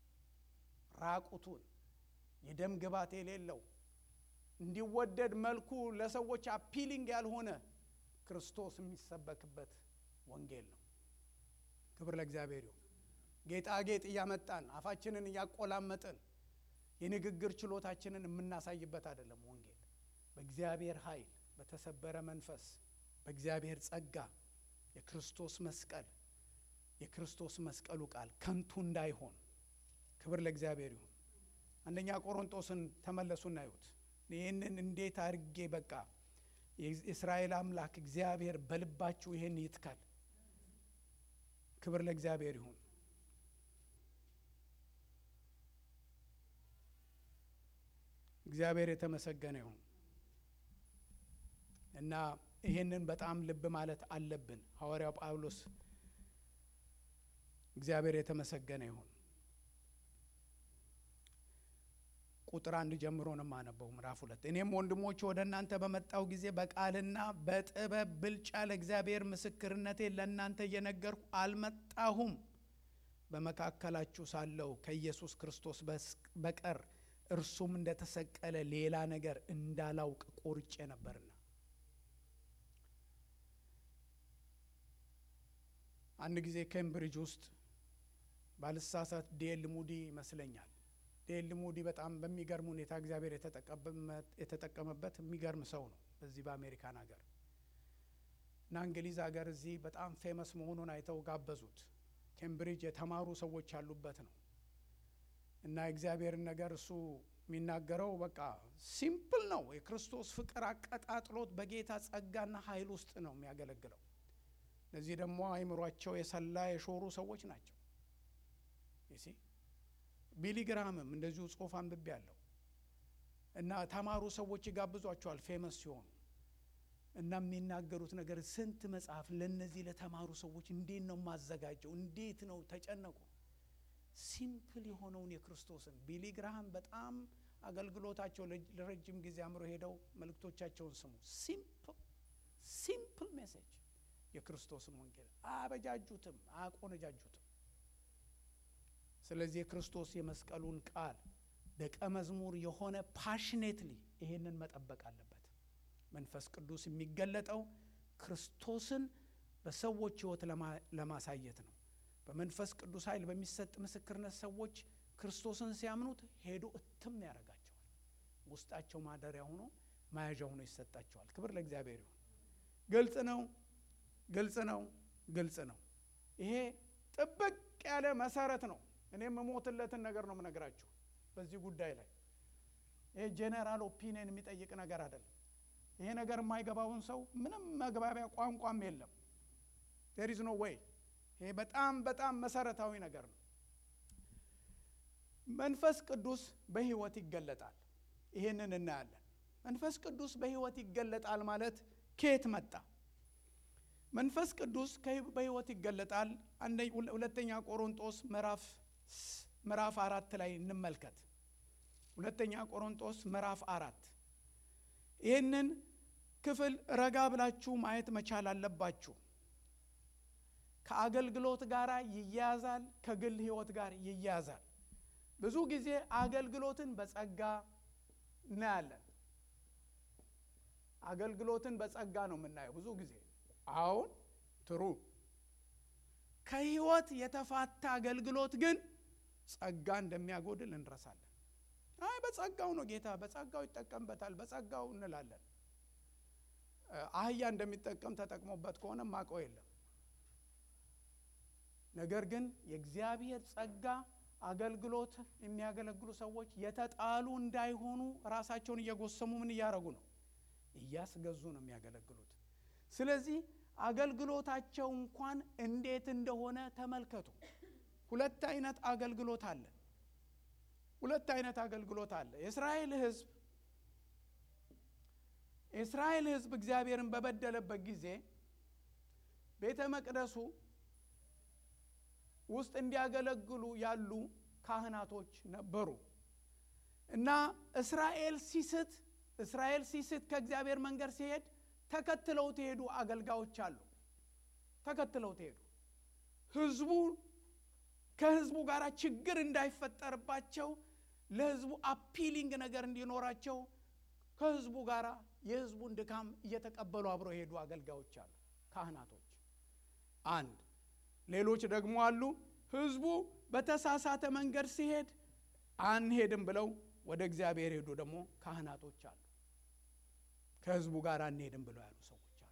ራቁቱን የደም ግባት የሌለው እንዲወደድ መልኩ ለሰዎች አፒሊንግ ያልሆነ ክርስቶስ የሚሰበክበት ወንጌል ነው። ክብር ለእግዚአብሔር ይሁን። ጌጣጌጥ እያመጣን አፋችንን እያቆላመጥን የንግግር ችሎታችንን የምናሳይበት አይደለም ወንጌል። በእግዚአብሔር ኃይል፣ በተሰበረ መንፈስ፣ በእግዚአብሔር ጸጋ የክርስቶስ መስቀል የክርስቶስ መስቀሉ ቃል ከንቱ እንዳይሆን ክብር ለእግዚአብሔር ይሁን። አንደኛ ቆሮንቶስን ተመለሱና ይሁት ይህንን እንዴት አድርጌ በቃ የእስራኤል አምላክ እግዚአብሔር በልባችሁ ይህን ይትካል። ክብር ለእግዚአብሔር ይሁን። እግዚአብሔር የተመሰገነ ይሁን እና ይህንን በጣም ልብ ማለት አለብን። ሐዋርያው ጳውሎስ እግዚአብሔር የተመሰገነ ይሁን ቁጥር አንድ ጀምሮ ነው ማነበው ምዕራፍ ሁለት እኔም ወንድሞች ወደ እናንተ በመጣው ጊዜ በቃልና በጥበብ ብልጫ ለእግዚአብሔር ምስክርነቴ ለእናንተ እየነገርኩ አልመጣሁም። በመካከላችሁ ሳለው ከኢየሱስ ክርስቶስ በቀር እርሱም እንደተሰቀለ ሌላ ነገር እንዳላውቅ ቆርጬ ነበርና። አንድ ጊዜ ኬምብሪጅ ውስጥ ባልሳሳት ዴል ሙዲ ይመስለኛል። ዴል ሙዲ በጣም በሚገርም ሁኔታ እግዚአብሔር የተጠቀመበት የሚገርም ሰው ነው በዚህ በአሜሪካን ሀገር እና እንግሊዝ ሀገር እዚህ በጣም ፌመስ መሆኑን አይተው ጋበዙት። ኬምብሪጅ የተማሩ ሰዎች ያሉበት ነው እና እግዚአብሔርን ነገር እሱ የሚናገረው በቃ ሲምፕል ነው። የክርስቶስ ፍቅር አቀጣጥሎት በጌታ ጸጋና ኃይል ውስጥ ነው የሚያገለግለው። ለዚህ ደግሞ አይምሯቸው የሰላ የሾሩ ሰዎች ናቸው። እሺ ቢሊ ግራምም እንደዚሁ ጽሑፍ አንብቤ ያለው እና ተማሩ ሰዎች ይጋብዟቸዋል ፌመስ ሲሆኑ እና የሚናገሩት ነገር ስንት መጽሐፍ ለነዚህ ለተማሩ ሰዎች እንዴት ነው ማዘጋጀው? እንዴት ነው ተጨነቁ። ሲምፕል የሆነውን የክርስቶስን ቢሊ ግራም በጣም አገልግሎታቸው ለረጅም ጊዜ አምሮ ሄደው መልእክቶቻቸውን ስሙ። ሲምፕል ሲምፕል ሜሴጅ የክርስቶስን ወንጌል አበጃጁትም አቆነጃጁትም። ስለዚህ የክርስቶስ የመስቀሉን ቃል ደቀ መዝሙር የሆነ ፓሽኔትሊ ይሄንን መጠበቅ አለበት። መንፈስ ቅዱስ የሚገለጠው ክርስቶስን በሰዎች ሕይወት ለማሳየት ነው። በመንፈስ ቅዱስ ኃይል በሚሰጥ ምስክርነት ሰዎች ክርስቶስን ሲያምኑት ሄዶ እትም ያደርጋቸዋል። ውስጣቸው ማደሪያ ሆኖ መያዣ ሆኖ ይሰጣቸዋል። ክብር ለእግዚአብሔር ይሁን። ግልጽ ነው፣ ግልጽ ነው፣ ግልጽ ነው። ይሄ ጥብቅ ያለ መሰረት ነው። እኔም የምሞትለትን ነገር ነው የምነግራችሁ በዚህ ጉዳይ ላይ። ይሄ ጄኔራል ኦፒኒየን የሚጠይቅ ነገር አይደለም። ይሄ ነገር የማይገባውን ሰው ምንም መግባቢያ ቋንቋም የለም። there is no way። ይሄ በጣም በጣም መሰረታዊ ነገር ነው። መንፈስ ቅዱስ በህይወት ይገለጣል። ይሄንን እናያለን። መንፈስ ቅዱስ በህይወት ይገለጣል ማለት ከየት መጣ? መንፈስ ቅዱስ በህይወት ይገለጣል። ሁለተኛ ቆሮንቶስ ምዕራፍ ምዕራፍ አራት ላይ እንመልከት። ሁለተኛ ቆሮንቶስ ምዕራፍ አራት ይሄንን ክፍል ረጋ ብላችሁ ማየት መቻል አለባችሁ። ከአገልግሎት ጋር ይያያዛል፣ ከግል ህይወት ጋር ይያያዛል። ብዙ ጊዜ አገልግሎትን በጸጋ እናያለን። አገልግሎትን በጸጋ ነው የምናየው ብዙ ጊዜ። አሁን ትሩ ከህይወት የተፋታ አገልግሎት ግን ጸጋ እንደሚያጎድል እንረሳለን። አይ በጸጋው ነው ጌታ በጸጋው ይጠቀምበታል በጸጋው እንላለን። አህያ እንደሚጠቀም ተጠቅሞበት ከሆነ ማቀው የለም። ነገር ግን የእግዚአብሔር ጸጋ አገልግሎት የሚያገለግሉ ሰዎች የተጣሉ እንዳይሆኑ ራሳቸውን እየጎሰሙ ምን እያደረጉ ነው? እያስገዙ ነው የሚያገለግሉት። ስለዚህ አገልግሎታቸው እንኳን እንዴት እንደሆነ ተመልከቱ። ሁለት አይነት አገልግሎት አለ። ሁለት አይነት አገልግሎት አለ። የእስራኤል ህዝብ የእስራኤል ህዝብ እግዚአብሔርን በበደለበት ጊዜ ቤተ መቅደሱ ውስጥ እንዲያገለግሉ ያሉ ካህናቶች ነበሩ እና እስራኤል ሲስት እስራኤል ሲስት ከእግዚአብሔር መንገድ ሲሄድ ተከትለው ተሄዱ አገልጋዮች አሉ። ተከትለው ተሄዱ ህዝቡ ከህዝቡ ጋር ችግር እንዳይፈጠርባቸው ለህዝቡ አፒሊንግ ነገር እንዲኖራቸው ከህዝቡ ጋር የህዝቡን ድካም እየተቀበሉ አብረው ሄዱ አገልጋዮች አሉ ካህናቶች። አንድ ሌሎች ደግሞ አሉ ህዝቡ በተሳሳተ መንገድ ሲሄድ አንሄድም ብለው ወደ እግዚአብሔር ሄዱ ደግሞ ካህናቶች አሉ። ከህዝቡ ጋር አንሄድም ብለው ያሉ ሰዎች አሉ።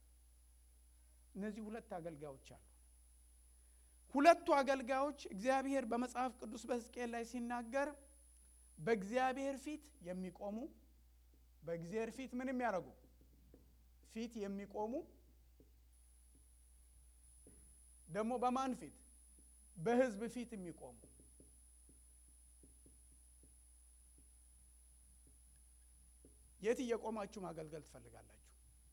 እነዚህ ሁለት አገልጋዮች አሉ። ሁለቱ አገልጋዮች እግዚአብሔር በመጽሐፍ ቅዱስ በሕዝቅኤል ላይ ሲናገር በእግዚአብሔር ፊት የሚቆሙ በእግዚአብሔር ፊት ምን የሚያደርጉ ፊት የሚቆሙ ደግሞ በማን ፊት? በህዝብ ፊት የሚቆሙ። የት እየቆማችሁ ማገልገል ትፈልጋላችሁ?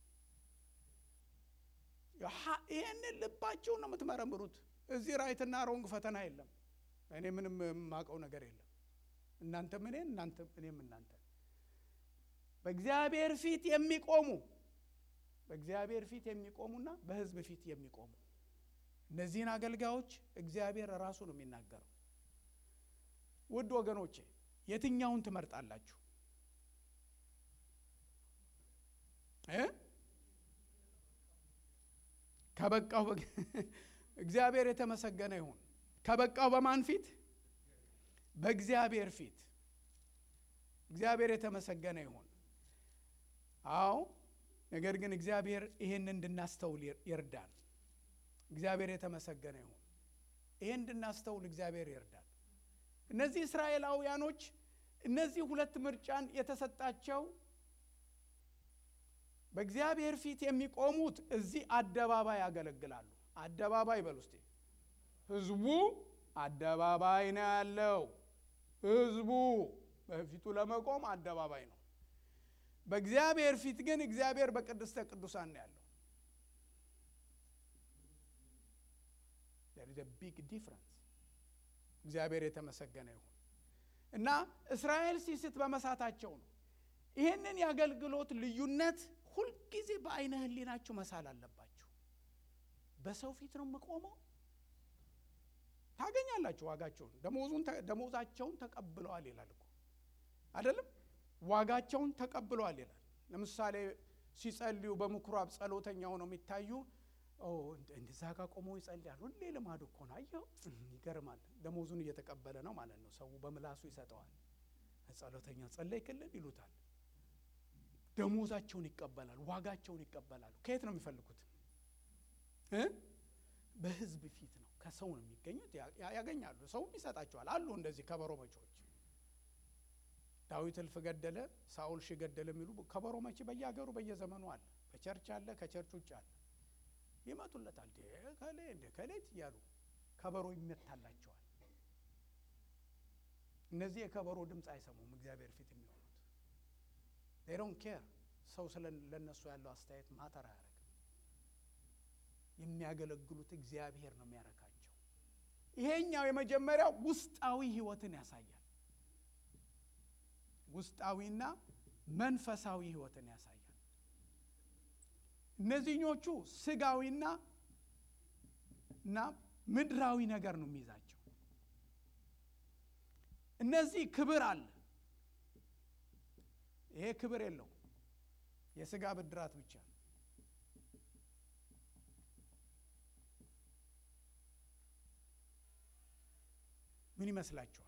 ይሄንን ልባችሁን ነው የምትመረምሩት። እዚህ ራይትና ሮንግ ፈተና የለም። እኔ ምንም ማቀው ነገር የለም። እናንተ ምን እናንተ እኔም እናንተ በእግዚአብሔር ፊት የሚቆሙ በእግዚአብሔር ፊት የሚቆሙና በህዝብ ፊት የሚቆሙ እነዚህን አገልጋዮች እግዚአብሔር ራሱ ነው የሚናገረው። ውድ ወገኖቼ የትኛውን ትመርጣላችሁ? እ ከበቃው እግዚአብሔር የተመሰገነ ይሁን። ከበቃው በማን ፊት? በእግዚአብሔር ፊት። እግዚአብሔር የተመሰገነ ይሁን። አዎ ነገር ግን እግዚአብሔር ይሄን እንድናስተውል ይርዳል። እግዚአብሔር የተመሰገነ ይሁን። ይሄን እንድናስተውል እግዚአብሔር ይርዳል። እነዚህ እስራኤላውያኖች እነዚህ ሁለት ምርጫን የተሰጣቸው በእግዚአብሔር ፊት የሚቆሙት እዚህ አደባባይ ያገለግላሉ። አደባባይ በሉ እስቲ። ህዝቡ አደባባይ ነው ያለው። ህዝቡ በፊቱ ለመቆም አደባባይ ነው። በእግዚአብሔር ፊት ግን እግዚአብሔር በቅድስተ ቅዱሳን ነው ያለው። there is a big difference። እግዚአብሔር የተመሰገነ ይሁን። እና እስራኤል ሲስት በመሳታቸው ነው። ይሄንን የአገልግሎት ልዩነት ሁልጊዜ በአይነ ህሊናችሁ መሳል አለባችሁ። በሰው ፊት ነው የምቆመው? ታገኛላችሁ ዋጋቸውን። ደሞዙን ደሞዛቸውን ተቀብለዋል ይላል እኮ አይደለም? ዋጋቸውን ተቀብለዋል ይላል። ለምሳሌ ሲጸልዩ በምኩራብ ጸሎተኛ ሆነው የሚታዩ ኦ እንደዛ ጋር ቆመው ይጸልያሉ። ሁሌ ልማዱ እኮ ነው። አየው ይገርማል። ደሞዙን እየተቀበለ ነው ማለት ነው። ሰው በምላሱ ይሰጠዋል። ጸሎተኛው ጸለይክልን ይሉታል። ደሞዛቸውን ይቀበላሉ፣ ዋጋቸውን ይቀበላሉ። ከየት ነው የሚፈልጉት? እ በህዝብ ፊት ነው። ከሰው ነው የሚገኙት። ያገኛሉ፣ ሰውም ይሰጣቸዋል። አሉ እንደዚህ ከበሮ መቺዎች። ዳዊት እልፍ ገደለ፣ ሳኦል ሺህ ገደለ የሚሉ ከበሮ መቺ በየሀገሩ በየዘመኑ አለ። በቸርች አለ፣ ከቸርች ውጭ አለ። ይመጡለታል። ከሌ እንደ ከሌት እያሉ ከበሮ ይመታላቸዋል። እነዚህ የከበሮ ድምፅ አይሰሙም እግዚአብሔር ፊት የሚሆኑት። they don't care። ሰው ስለ ለነሱ ያለው አስተያየት ማተር አያደርግም። የሚያገለግሉት እግዚአብሔር ነው የሚያረካቸው። ይሄኛው የመጀመሪያው ውስጣዊ ህይወትን ያሳያል። ውስጣዊና መንፈሳዊ ህይወትን ያሳያል። እነዚህኞቹ ስጋዊና እና ምድራዊ ነገር ነው የሚይዛቸው። እነዚህ ክብር አለ፣ ይሄ ክብር የለው። የስጋ ብድራት ብቻ ነው። ምን ይመስላችኋል?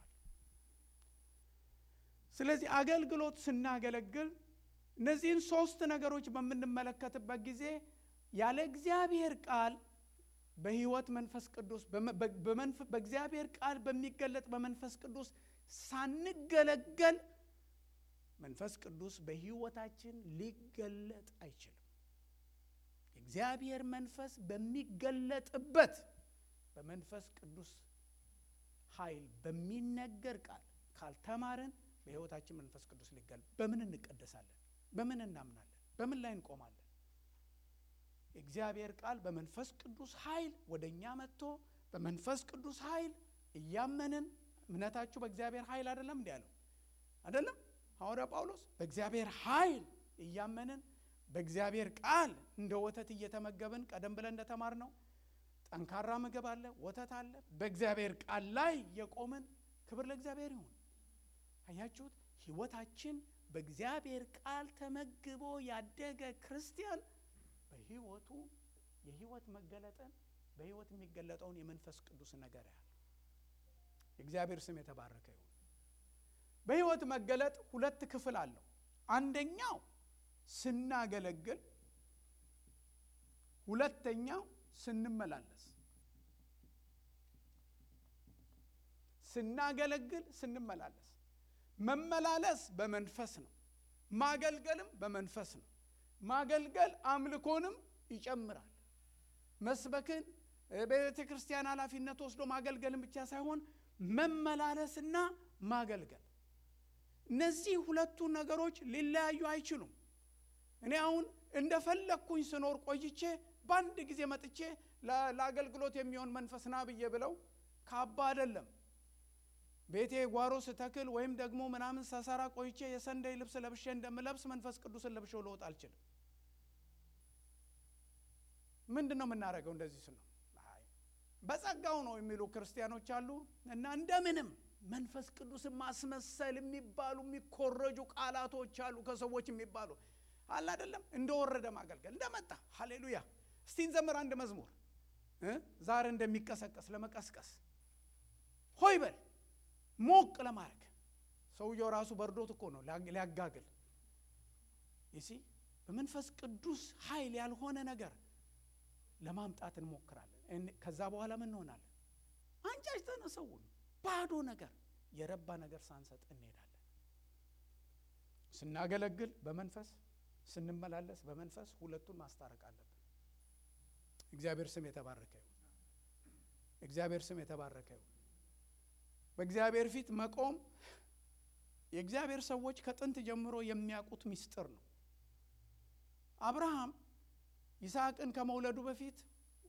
ስለዚህ አገልግሎት ስናገለግል እነዚህን ሶስት ነገሮች በምንመለከትበት ጊዜ ያለ እግዚአብሔር ቃል በህይወት መንፈስ ቅዱስ በእግዚአብሔር ቃል በሚገለጥ በመንፈስ ቅዱስ ሳንገለገል መንፈስ ቅዱስ በህይወታችን ሊገለጥ አይችልም። እግዚአብሔር መንፈስ በሚገለጥበት በመንፈስ ቅዱስ ኃይል በሚነገር ቃል ካልተማርን በህይወታችን መንፈስ ቅዱስ ሊገለጥ በምን እንቀደሳለን? በምን እናምናለን? በምን ላይ እንቆማለን? እግዚአብሔር ቃል በመንፈስ ቅዱስ ኃይል ወደኛ መጥቶ በመንፈስ ቅዱስ ኃይል እያመንን እምነታችሁ በእግዚአብሔር ኃይል አይደለም እንዴ ያለው አይደለም ሐዋርያ ጳውሎስ? በእግዚአብሔር ኃይል እያመንን በእግዚአብሔር ቃል እንደ ወተት እየተመገብን ቀደም ብለን እንደተማርነው ጠንካራ ምግብ አለ፣ ወተት አለ። በእግዚአብሔር ቃል ላይ የቆምን ክብር ለእግዚአብሔር ይሁን። አያችሁት? ህይወታችን በእግዚአብሔር ቃል ተመግቦ ያደገ ክርስቲያን በህይወቱ የህይወት መገለጥን በህይወት የሚገለጠውን የመንፈስ ቅዱስ ነገር ያለ እግዚአብሔር ስም የተባረከ ይሁን። በህይወት መገለጥ ሁለት ክፍል አለው። አንደኛው ስናገለግል፣ ሁለተኛው ስንመላለስ። ስናገለግል፣ ስንመላለስ። መመላለስ በመንፈስ ነው፣ ማገልገልም በመንፈስ ነው። ማገልገል አምልኮንም ይጨምራል። መስበክን በቤተ ክርስቲያን ኃላፊነት ወስዶ ማገልገልም ብቻ ሳይሆን መመላለስና ማገልገል፣ እነዚህ ሁለቱ ነገሮች ሊለያዩ አይችሉም። እኔ አሁን እንደፈለኩኝ ስኖር ቆይቼ በአንድ ጊዜ መጥቼ ለአገልግሎት የሚሆን መንፈስ ና ብዬ ብለው ካባ አይደለም። ቤቴ ጓሮ ስተክል ወይም ደግሞ ምናምን ሰሰራ ቆይቼ የሰንደይ ልብስ ለብሼ እንደምለብስ መንፈስ ቅዱስን ለብሼው ልወጣ አልችልም። ምንድነው የምናደርገው? እንደዚህ ስነው አይ በጸጋው ነው የሚሉ ክርስቲያኖች አሉ እና እንደምንም መንፈስ ቅዱስን ማስመሰል የሚባሉ የሚኮረጁ ቃላቶች አሉ ከሰዎች የሚባሉ አለ አይደለም። እንደወረደ ማገልገል እንደመጣ ሃሌሉያ። እስቲ እንዘምር አንድ መዝሙር እ ዛሬ እንደሚቀሰቀስ ለመቀስቀስ ሆይ በል ሞቅ ለማድረግ ሰውየው ራሱ በርዶት እኮ ነው ሊያጋግል። ይሲ በመንፈስ ቅዱስ ኃይል ያልሆነ ነገር ለማምጣት እንሞክራለን። ከዛ በኋላ ምን እንሆናለን? አንጫጭተን ሰውን ባዶ ነገር የረባ ነገር ሳንሰጥ እንሄዳለን። ስናገለግል በመንፈስ ስንመላለስ በመንፈስ ሁለቱን ማስታረቅ አለብን። እግዚአብሔር ስም የተባረከ ይሁን። እግዚአብሔር ስም የተባረከ ይሁን። በእግዚአብሔር ፊት መቆም የእግዚአብሔር ሰዎች ከጥንት ጀምሮ የሚያውቁት ምስጢር ነው። አብርሃም ይስሐቅን ከመውለዱ በፊት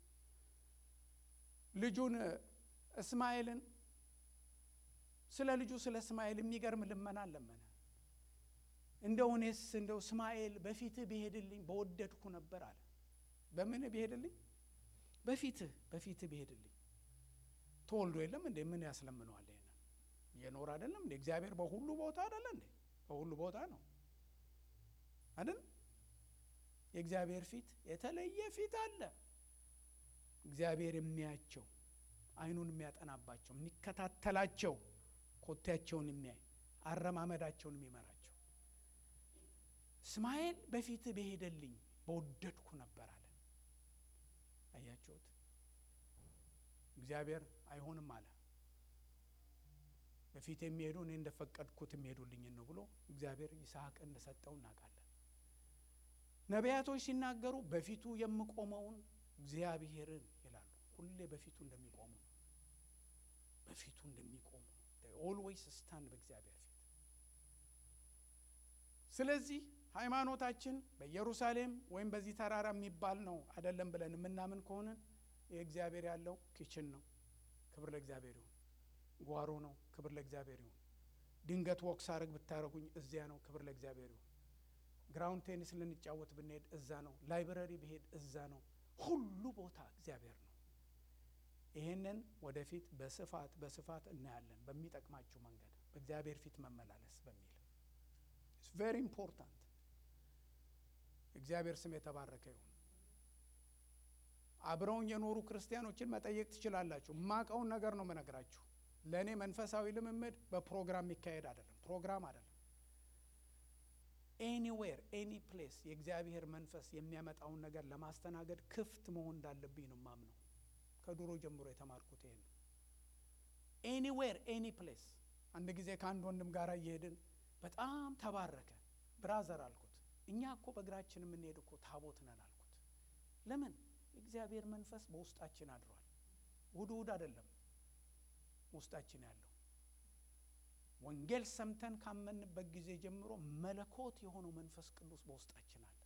ልጁን እስማኤልን ስለ ልጁ ስለ እስማኤል የሚገርም ልመና ለመነ። እንደው እኔስ እንደው እስማኤል በፊት ቢሄድልኝ በወደድኩ ነበር አለ። በምን ቢሄድልኝ? በፊትህ በፊትህ ብሄድልኝ። ተወልዶ የለም እንዴ? ምን ያስለምነዋል? ይሄን እየኖር አይደለም እንዴ? እግዚአብሔር በሁሉ ቦታ አይደለ እንዴ? በሁሉ ቦታ ነው አይደል? የእግዚአብሔር ፊት የተለየ ፊት አለ። እግዚአብሔር የሚያቸው፣ አይኑን የሚያጠናባቸው፣ የሚከታተላቸው፣ ኮቴያቸውን የሚያይ፣ አረማመዳቸውን የሚመራቸው። እስማኤል በፊትህ በሄደልኝ በወደድኩ ነበር አለ። አያችሁት? እግዚአብሔር አይሆንም አለ። በፊት የሚሄዱ እኔ እንደፈቀድኩት የሚሄዱልኝ ነው ብሎ እግዚአብሔር ይስሐቅ እንደሰጠው እናውቃለን። ነቢያቶች ሲናገሩ በፊቱ የምቆመውን እግዚአብሔርን ይላሉ። ሁሌ በፊቱ እንደሚቆሙ ነው። በፊቱ እንደሚቆሙ ነው። they always stand በእግዚአብሔር ፊት። ስለዚህ ሃይማኖታችን በኢየሩሳሌም ወይም በዚህ ተራራ የሚባል ነው አይደለም ብለን የምናምን ከሆነ የእግዚአብሔር ያለው ኪችን ነው፣ ክብር ለእግዚአብሔር ይሁን። ጓሮ ነው፣ ክብር ለእግዚአብሔር ይሁን። ድንገት ወክ ሳረግ ብታረጉኝ እዚያ ነው፣ ክብር ለእግዚአብሔር ይሁን። ግራውንድ ቴኒስ ልንጫወት ብንሄድ እዛ ነው። ላይብረሪ ብሄድ እዛ ነው። ሁሉ ቦታ እግዚአብሔር ነው። ይሄንን ወደፊት በስፋት በስፋት እናያለን በሚጠቅማችሁ መንገድ በእግዚአብሔር ፊት መመላለስ በሚል it's very important። እግዚአብሔር ስም የተባረከ ይሁን። አብረውን የኖሩ ክርስቲያኖችን መጠየቅ ትችላላችሁ። ማቀውን ነገር ነው መነግራችሁ። ለኔ መንፈሳዊ ልምምድ በፕሮግራም የሚካሄድ አይደለም፣ ፕሮግራም አይደለም። ኤኒዌር ኤኒ ፕሌስ የእግዚአብሔር መንፈስ የሚያመጣውን ነገር ለማስተናገድ ክፍት መሆን እንዳለብኝ ነው ማምነው። ከድሮ ጀምሮ የተማርኩት ይሄን ነው። ኤኒዌር ኤኒ ፕሌስ። አንድ ጊዜ ከአንድ ወንድም ጋር እየሄድን በጣም ተባረከ። ብራዘር አልኩት፣ እኛ እኮ በእግራችን የምንሄድ እኮ ታቦት ነን አልኩት። ለምን? እግዚአብሔር መንፈስ በውስጣችን አድሯል። ውድ ውድ አይደለም ውስጣችን ያለው። ወንጌል ሰምተን ካመንበት ጊዜ ጀምሮ መለኮት የሆነው መንፈስ ቅዱስ በውስጣችን አለ።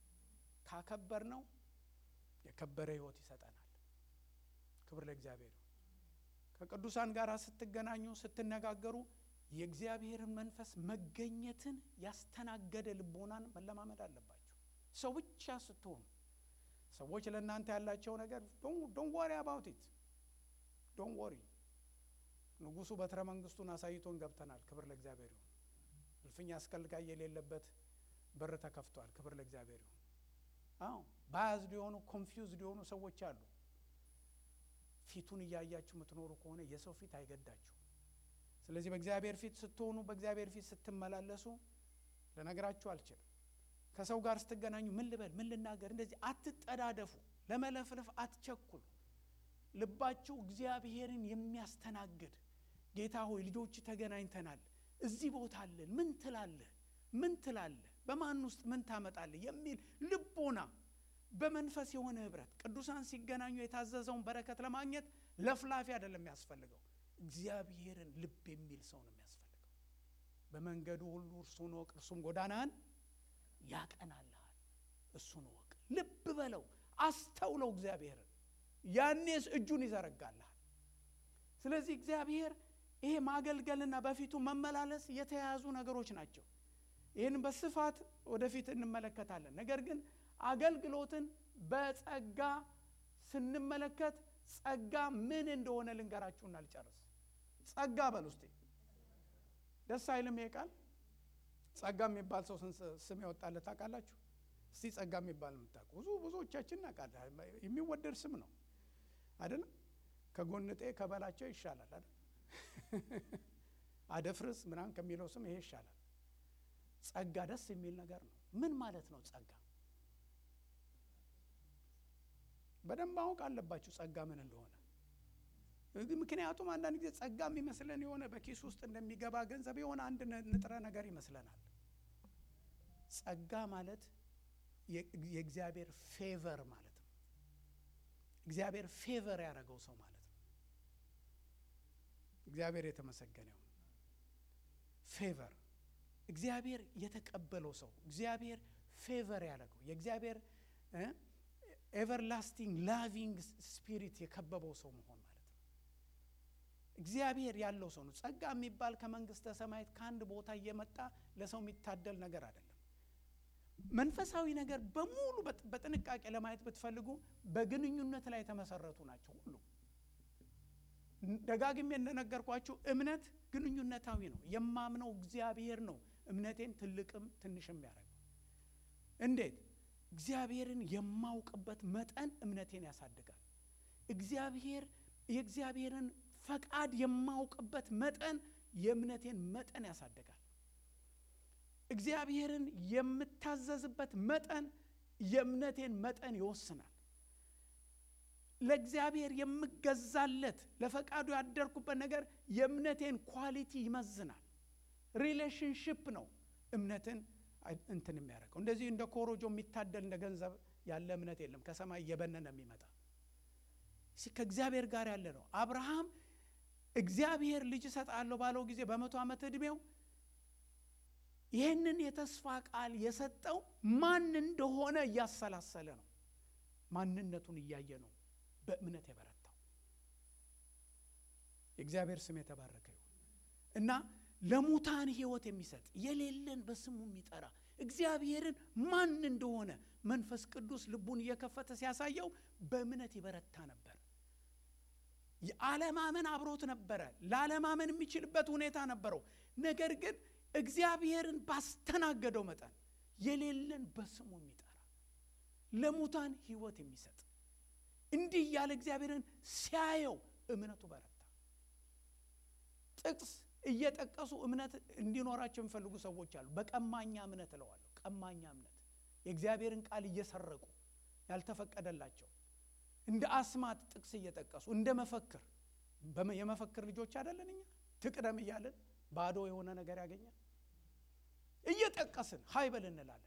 ካከበር ነው የከበረ ሕይወት ይሰጠናል። ክብር ለእግዚአብሔር። ከቅዱሳን ጋር ስትገናኙ ስትነጋገሩ የእግዚአብሔርን መንፈስ መገኘትን ያስተናገደ ልቦናን መለማመድ አለባችሁ። ሰው ብቻ ስትሆኑ ሰዎች ለእናንተ ያላቸው ነገር don't worry about it don't worry። ንጉሱ በትረ መንግስቱን አሳይቶን ገብተናል። ክብር ለእግዚአብሔር ይሁን። እልፍኝ አስከልካይ የሌለበት በር ተከፍቷል። ክብር ለእግዚአብሔር ይሁን። አዎ ባያዝ ሊሆኑ ኮንፊውዝድ ሊሆኑ ሰዎች አሉ። ፊቱን እያያችሁ የምትኖሩ ከሆነ የሰው ፊት አይገዳችሁ። ስለዚህ በእግዚአብሔር ፊት ስትሆኑ በእግዚአብሔር ፊት ስትመላለሱ ለነገራችሁ አልችልም። ከሰው ጋር ስትገናኙ ምን ልበል ምን ልናገር እንደዚህ አትጠዳደፉ። ለመለፍለፍ አትቸኩሉ። ልባችሁ እግዚአብሔርን የሚያስተናግድ ጌታ ሆይ ልጆች ተገናኝተናል፣ እዚህ ቦታ አለን፣ ምን ትላለህ ምን ትላለህ በማን ውስጥ ምን ታመጣለህ የሚል ልቦና በመንፈስ የሆነ ህብረት ቅዱሳን ሲገናኙ የታዘዘውን በረከት ለማግኘት ለፍላፊ አይደለም የሚያስፈልገው። እግዚአብሔርን ልብ የሚል ሰው ነው የሚያስፈልገው። በመንገዱ ሁሉ እርሱን ወቅ፣ እርሱም ጎዳናህን ያቀናልሃል። እሱን ወቅ፣ ልብ በለው፣ አስተውለው እግዚአብሔርን። ያኔስ እጁን ይዘረጋልሃል። ስለዚህ እግዚአብሔር ይሄ ማገልገልና በፊቱ መመላለስ የተያያዙ ነገሮች ናቸው። ይህን በስፋት ወደፊት እንመለከታለን። ነገር ግን አገልግሎትን በጸጋ ስንመለከት ጸጋ ምን እንደሆነ ልንገራችሁና ልጨርስ። ጸጋ በል ውስጥ ደስ አይልም ይሄ ቃል? ጸጋ የሚባል ሰው ስም ያወጣለት ታውቃላችሁ? እስቲ ጸጋ የሚባል የምታውቁ ብዙ ብዙዎቻችን እናውቃለን። የሚወደድ ስም ነው አይደለም? ከጎንጤ ከበላቸው ይሻላል አይደል? አደፍርስ ምናምን ከሚለው ስም ይሄ ይሻላል። ጸጋ ደስ የሚል ነገር ነው። ምን ማለት ነው ጸጋ? በደንብ ማወቅ አለባችሁ ጸጋ ምን እንደሆነ። ምክንያቱም አንዳንድ ጊዜ ጸጋ የሚመስለን የሆነ በኪስ ውስጥ እንደሚገባ ገንዘብ የሆነ አንድ ንጥረ ነገር ይመስለናል። ጸጋ ማለት የእግዚአብሔር ፌቨር ማለት ነው። እግዚአብሔር ፌቨር ያደረገው ሰው ማለት ነው። እግዚአብሔር የተመሰገነ ይሁን። ፌቨር እግዚአብሔር የተቀበለው ሰው፣ እግዚአብሔር ፌቨር ያደረገው የእግዚአብሔር ኤቨርላስቲንግ ላቪንግ ስፒሪት የከበበው ሰው መሆን ማለት ነው። እግዚአብሔር ያለው ሰው ነው። ጸጋ የሚባል ከመንግስተ ሰማያት ከአንድ ቦታ እየመጣ ለሰው የሚታደል ነገር አይደለም። መንፈሳዊ ነገር በሙሉ በጥንቃቄ ለማየት ብትፈልጉ በግንኙነት ላይ የተመሰረቱ ናቸው ሁሉ። ደጋግሜ እንደነገርኳችሁ እምነት ግንኙነታዊ ነው። የማምነው እግዚአብሔር ነው እምነቴን ትልቅም ትንሽም ያደርጋል። እንዴት? እግዚአብሔርን የማውቅበት መጠን እምነቴን ያሳድጋል። እግዚአብሔር የእግዚአብሔርን ፈቃድ የማውቅበት መጠን የእምነቴን መጠን ያሳድጋል። እግዚአብሔርን የምታዘዝበት መጠን የእምነቴን መጠን ይወስናል። ለእግዚአብሔር የምገዛለት ለፈቃዱ ያደርኩበት ነገር የእምነቴን ኳሊቲ ይመዝናል። ሪሌሽንሺፕ ነው እምነትን እንትን የሚያደርገው። እንደዚህ እንደ ኮሮጆ የሚታደል እንደ ገንዘብ ያለ እምነት የለም። ከሰማይ እየበነነ የሚመጣ ከእግዚአብሔር ጋር ያለ ነው። አብርሃም እግዚአብሔር ልጅ እሰጣለሁ ባለው ጊዜ በመቶ ዓመት ዕድሜው ይህንን የተስፋ ቃል የሰጠው ማን እንደሆነ እያሰላሰለ ነው። ማንነቱን እያየ ነው በእምነት የበረታው። የእግዚአብሔር ስም የተባረከ ይሁን እና ለሙታን ሕይወት የሚሰጥ የሌለን በስሙ የሚጠራ እግዚአብሔርን ማን እንደሆነ መንፈስ ቅዱስ ልቡን እየከፈተ ሲያሳየው በእምነት ይበረታ ነበር። የዓለማመን አብሮት ነበረ። ለዓለማመን የሚችልበት ሁኔታ ነበረው። ነገር ግን እግዚአብሔርን ባስተናገደው መጠን የሌለን በስሙ የሚጠራ ለሙታን ሕይወት የሚሰጥ እንዲህ ያለ እግዚአብሔርን ሲያየው እምነቱ በረታ። ጥቅስ እየጠቀሱ እምነት እንዲኖራቸው የሚፈልጉ ሰዎች አሉ። በቀማኛ እምነት እለዋለሁ። ቀማኛ እምነት የእግዚአብሔርን ቃል እየሰረቁ ያልተፈቀደላቸው እንደ አስማት ጥቅስ እየጠቀሱ እንደ መፈክር የመፈክር ልጆች አይደለን እኛ። ትቅደም እያለን ባዶ የሆነ ነገር ያገኛል። እየጠቀስን ሃይበል እንላለን።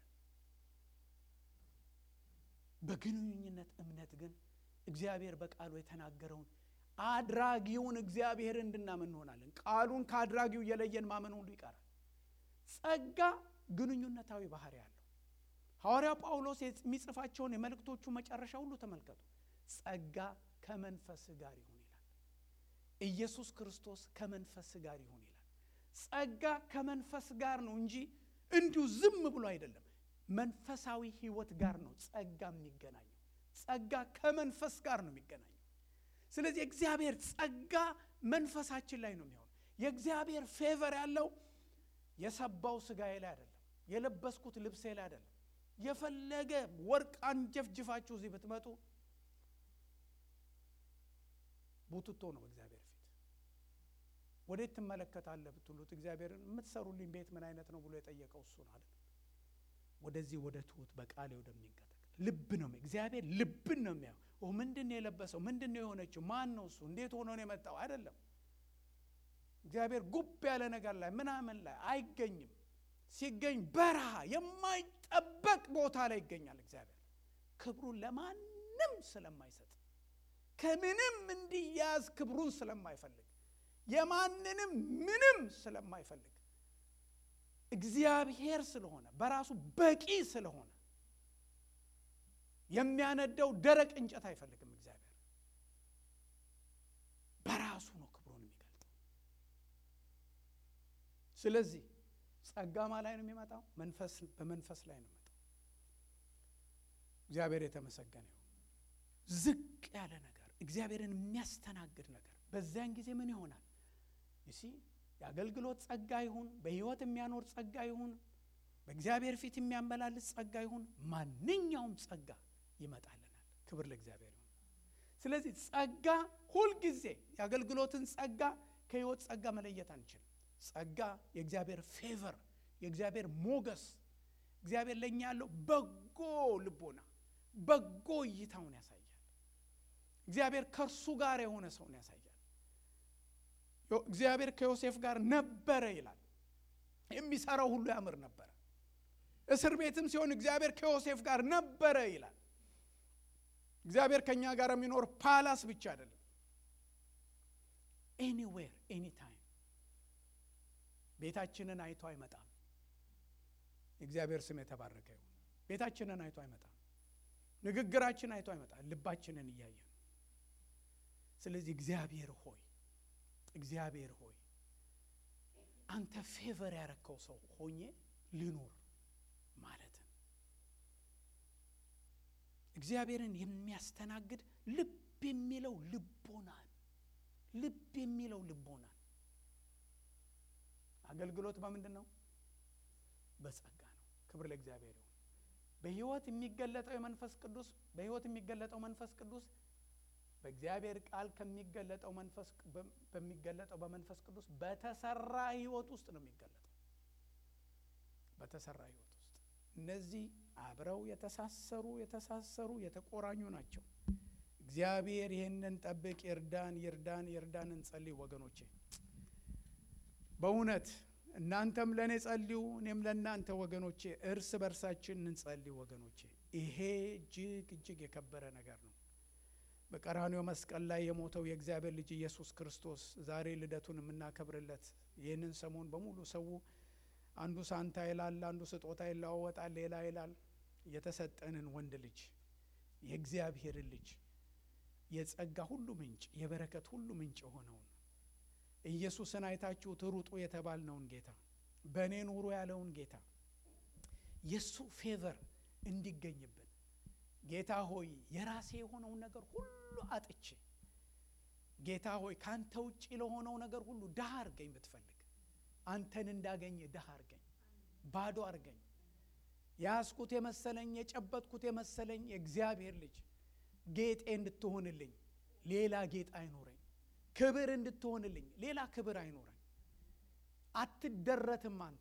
በግንኙነት እምነት ግን እግዚአብሔር በቃሉ የተናገረውን አድራጊውን እግዚአብሔር እንድናምን እንሆናለን። ቃሉን ከአድራጊው የለየን ማመን ሁሉ ይቀራል። ጸጋ ግንኙነታዊ ባህሪ ያለው ሐዋርያው ጳውሎስ የሚጽፋቸውን የመልእክቶቹ መጨረሻ ሁሉ ተመልከቱ። ጸጋ ከመንፈስ ጋር ይሁን ይላል። ኢየሱስ ክርስቶስ ከመንፈስ ጋር ይሁን ይላል። ጸጋ ከመንፈስ ጋር ነው እንጂ እንዲሁ ዝም ብሎ አይደለም። መንፈሳዊ ሕይወት ጋር ነው ጸጋ የሚገናኘው። ጸጋ ከመንፈስ ጋር ነው የሚገናኘው። ስለዚህ እግዚአብሔር ጸጋ መንፈሳችን ላይ ነው የሚሆነው። የእግዚአብሔር ፌቨር ያለው የሰባው ስጋዬ ላይ አይደለም፣ የለበስኩት ልብሴ ላይ አይደለም። የፈለገ ወርቅ አንጀፍጅፋችሁ እዚህ ብትመጡ ቡትቶ ነው እግዚአብሔር ፊት። ወዴት ትመለከታለህ ብትሉት እግዚአብሔርን የምትሰሩልኝ ቤት ምን አይነት ነው ብሎ የጠየቀው እሱ ነው አይደል? ወደዚህ ወደ ትሁት በቃሌ ወደሚንቀጠቀጥ ልብ ነው። እግዚአብሔር ልብን ነው የሚያየው። ኦ ምንድነው የለበሰው? ምንድነው የሆነችው? ማን ነው እሱ? እንዴት ሆኖ ነው የመጣው? አይደለም። እግዚአብሔር ጉብ ያለ ነገር ላይ ምናምን ላይ አይገኝም። ሲገኝ በረሃ የማይጠበቅ ቦታ ላይ ይገኛል። እግዚአብሔር ክብሩን ለማንም ስለማይሰጥ ከምንም እንዲያዝ ክብሩን ስለማይፈልግ የማንንም ምንም ስለማይፈልግ እግዚአብሔር ስለሆነ በራሱ በቂ ስለሆነ የሚያነደው ደረቅ እንጨት አይፈልግም። እግዚአብሔር በራሱ ነው ክብሩን የሚገልጠው። ስለዚህ ጸጋ ማ ላይ ነው የሚመጣው? መንፈስ በመንፈስ ላይ ነው የሚመጣው። እግዚአብሔር የተመሰገነ ይሁን። ዝቅ ያለ ነገር እግዚአብሔርን የሚያስተናግድ ነገር በዚያን ጊዜ ምን ይሆናል? እሺ የአገልግሎት ጸጋ ይሁን፣ በህይወት የሚያኖር ጸጋ ይሁን፣ በእግዚአብሔር ፊት የሚያመላልስ ጸጋ ይሁን፣ ማንኛውም ጸጋ ይመጣልናል። ክብር ለእግዚአብሔር ይሁን። ስለዚህ ጸጋ ሁልጊዜ የአገልግሎትን ጸጋ ከህይወት ጸጋ መለየት አንችልም። ጸጋ የእግዚአብሔር ፌቨር፣ የእግዚአብሔር ሞገስ፣ እግዚአብሔር ለኛ ያለው በጎ ልቦና፣ በጎ እይታውን ያሳያል። እግዚአብሔር ከእርሱ ጋር የሆነ ሰውን ያሳያል። እግዚአብሔር ከዮሴፍ ጋር ነበረ ይላል። የሚሰራው ሁሉ ያምር ነበረ። እስር ቤትም ሲሆን እግዚአብሔር ከዮሴፍ ጋር ነበረ ይላል። እግዚአብሔር ከኛ ጋር የሚኖር ፓላስ ብቻ አይደለም። ኤኒዌር ኤኒታይም ቤታችንን አይቶ አይመጣም። እግዚአብሔር ስም የተባረከ ይሁን። ቤታችንን አይቶ አይመጣም። ንግግራችን አይቶ አይመጣም። ልባችንን እያየ ነው። ስለዚህ እግዚአብሔር ሆይ እግዚአብሔር ሆይ አንተ ፌቨር ያረከው ሰው ሆኜ ልኖር ማለት ነው። እግዚአብሔርን የሚያስተናግድ ልብ የሚለው ልቦና ልብ የሚለው ልቦና። አገልግሎት በምንድን ነው? በጸጋ ነው። ክብር ለእግዚአብሔር ይሁን። በህይወት የሚገለጠው የመንፈስ ቅዱስ በህይወት የሚገለጠው መንፈስ ቅዱስ በእግዚአብሔር ቃል ከሚገለጠው መንፈስ በሚገለጠው በመንፈስ ቅዱስ በተሰራ ህይወት ውስጥ ነው የሚገለጠው። በተሰራ ህይወት ውስጥ እነዚህ አብረው የተሳሰሩ የተሳሰሩ የተቆራኙ ናቸው። እግዚአብሔር ይህንን ጠብቅ ይርዳን ይርዳን ይርዳን። እንጸልይ ወገኖቼ። በእውነት እናንተም ለኔ ጸልዩ እኔም ለእናንተ ወገኖቼ እርስ በርሳችን እንጸልይ ወገኖቼ። ይሄ እጅግ እጅግ የከበረ ነገር ነው። በቀራንዮ መስቀል ላይ የሞተው የእግዚአብሔር ልጅ ኢየሱስ ክርስቶስ ዛሬ ልደቱን የምናከብርለት ይህንን ሰሞን በሙሉ ሰው አንዱ ሳንታ ይላል፣ አንዱ ስጦታ ይለዋወጣል፣ ሌላ ይላል። የተሰጠንን ወንድ ልጅ የእግዚአብሔር ልጅ የጸጋ ሁሉ ምንጭ የበረከት ሁሉ ምንጭ ሆነው ኢየሱስን አይታችሁ ትሩጡ የተባልነውን ጌታ በእኔ ኑሩ ያለውን ጌታ የሱ ፌቨር እንዲገኝብን ጌታ ሆይ የራሴ የሆነውን ነገር ሁሉ አጥቼ ጌታ ሆይ ካንተ ውጪ ለሆነው ነገር ሁሉ ዳህ አርገኝ። ብትፈልግ አንተን እንዳገኘ ዳህ አርገኝ፣ ባዶ አርገኝ። ያስኩት የመሰለኝ የጨበጥኩት የመሰለኝ የእግዚአብሔር ልጅ ጌጤ እንድትሆንልኝ ሌላ ጌጥ አይኖረኝ፣ ክብር እንድትሆንልኝ ሌላ ክብር አይኖረኝ። አትደረትም አንተ።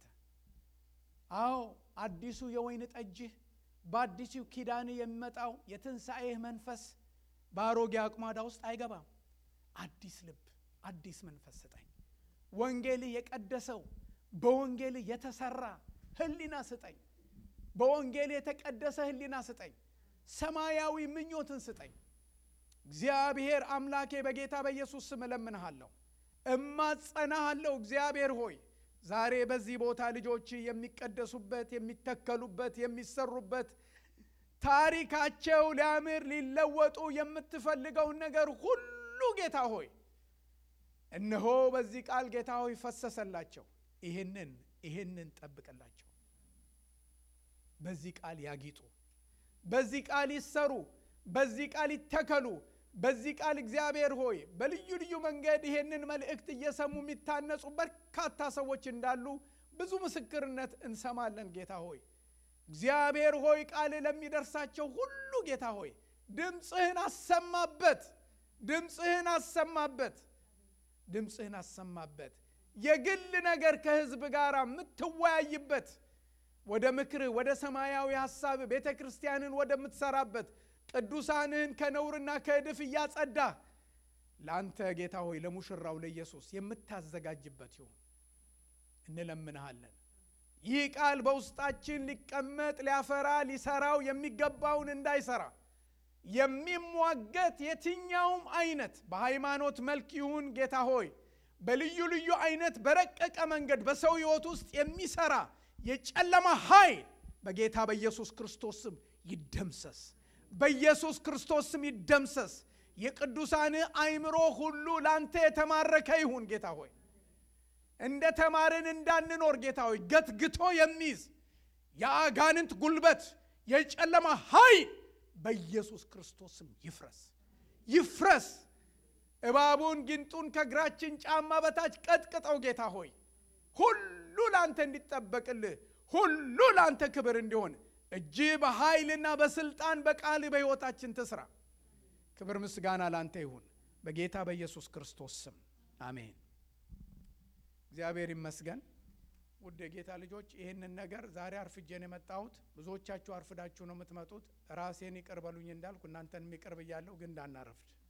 አዎ አዲሱ የወይን ጠጅህ በአዲሱ ኪዳን የሚመጣው የትንሣኤህ መንፈስ በአሮጌ አቁማዳ ውስጥ አይገባም። አዲስ ልብ አዲስ መንፈስ ስጠኝ። ወንጌልህ የቀደሰው በወንጌልህ የተሰራ ህሊና ስጠኝ። በወንጌልህ የተቀደሰ ህሊና ስጠኝ። ሰማያዊ ምኞትን ስጠኝ። እግዚአብሔር አምላኬ በጌታ በኢየሱስ ስም እለምንሃለሁ፣ እማጸናሃለሁ። እግዚአብሔር ሆይ ዛሬ በዚህ ቦታ ልጆች የሚቀደሱበት የሚተከሉበት የሚሰሩበት ታሪካቸው ሊያምር ሊለወጡ የምትፈልገውን ነገር ሁሉ ጌታ ሆይ እነሆ በዚህ ቃል ጌታ ሆይ ፈሰሰላቸው። ይሄንን ይሄንን ጠብቀላቸው። በዚህ ቃል ያጊጡ፣ በዚህ ቃል ይሰሩ፣ በዚህ ቃል ይተከሉ። በዚህ ቃል እግዚአብሔር ሆይ በልዩ ልዩ መንገድ ይሄንን መልእክት እየሰሙ የሚታነጹ በርካታ ሰዎች እንዳሉ ብዙ ምስክርነት እንሰማለን። ጌታ ሆይ እግዚአብሔር ሆይ ቃል ለሚደርሳቸው ሁሉ ጌታ ሆይ ድምጽህን አሰማበት፣ ድምጽህን አሰማበት፣ ድምጽህን አሰማበት። የግል ነገር ከህዝብ ጋር የምትወያይበት ወደ ምክር ወደ ሰማያዊ ሐሳብ ቤተክርስቲያንን ወደምትሰራበት ቅዱሳንን ከነውርና ከእድፍ እያጸዳ ላንተ ጌታ ሆይ ለሙሽራው ለኢየሱስ የምታዘጋጅበት ይሁን እንለምንሃለን። ይህ ቃል በውስጣችን ሊቀመጥ ሊያፈራ ሊሰራው የሚገባውን እንዳይሰራ የሚሟገት የትኛውም አይነት በሃይማኖት መልክ ይሁን ጌታ ሆይ በልዩ ልዩ አይነት በረቀቀ መንገድ በሰው ሕይወት ውስጥ የሚሰራ የጨለማ ኃይል በጌታ በኢየሱስ ክርስቶስ ስም ይደምሰስ፣ በኢየሱስ ክርስቶስ ስም ይደምሰስ። የቅዱሳን አይምሮ ሁሉ ላንተ የተማረከ ይሁን ጌታ ሆይ። እንደ ተማርን እንዳንኖር ጌታ ሆይ ገትግቶ የሚይዝ የአጋንንት ጉልበት የጨለማ ኃይል በኢየሱስ ክርስቶስ ስም ይፍረስ ይፍረስ። እባቡን ግንጡን ከግራችን ጫማ በታች ቀጥቅጠው ጌታ ሆይ ሁሉ ላንተ እንዲጠበቅልህ ሁሉ ላንተ ክብር እንዲሆን እጅ በኃይልና በስልጣን በቃል በሕይወታችን ትስራ። ክብር ምስጋና ላንተ ይሁን በጌታ በኢየሱስ ክርስቶስ ስም አሜን። እግዚአብሔር ይመስገን። ውድ የጌታ ልጆች ይህንን ነገር ዛሬ አርፍጄን የመጣሁት ብዙዎቻችሁ አርፍዳችሁ ነው የምትመጡት። ራሴን ይቅር በሉኝ እንዳልኩ እናንተን ይቅር ብያለሁ፣ ግን እንዳናረፍድ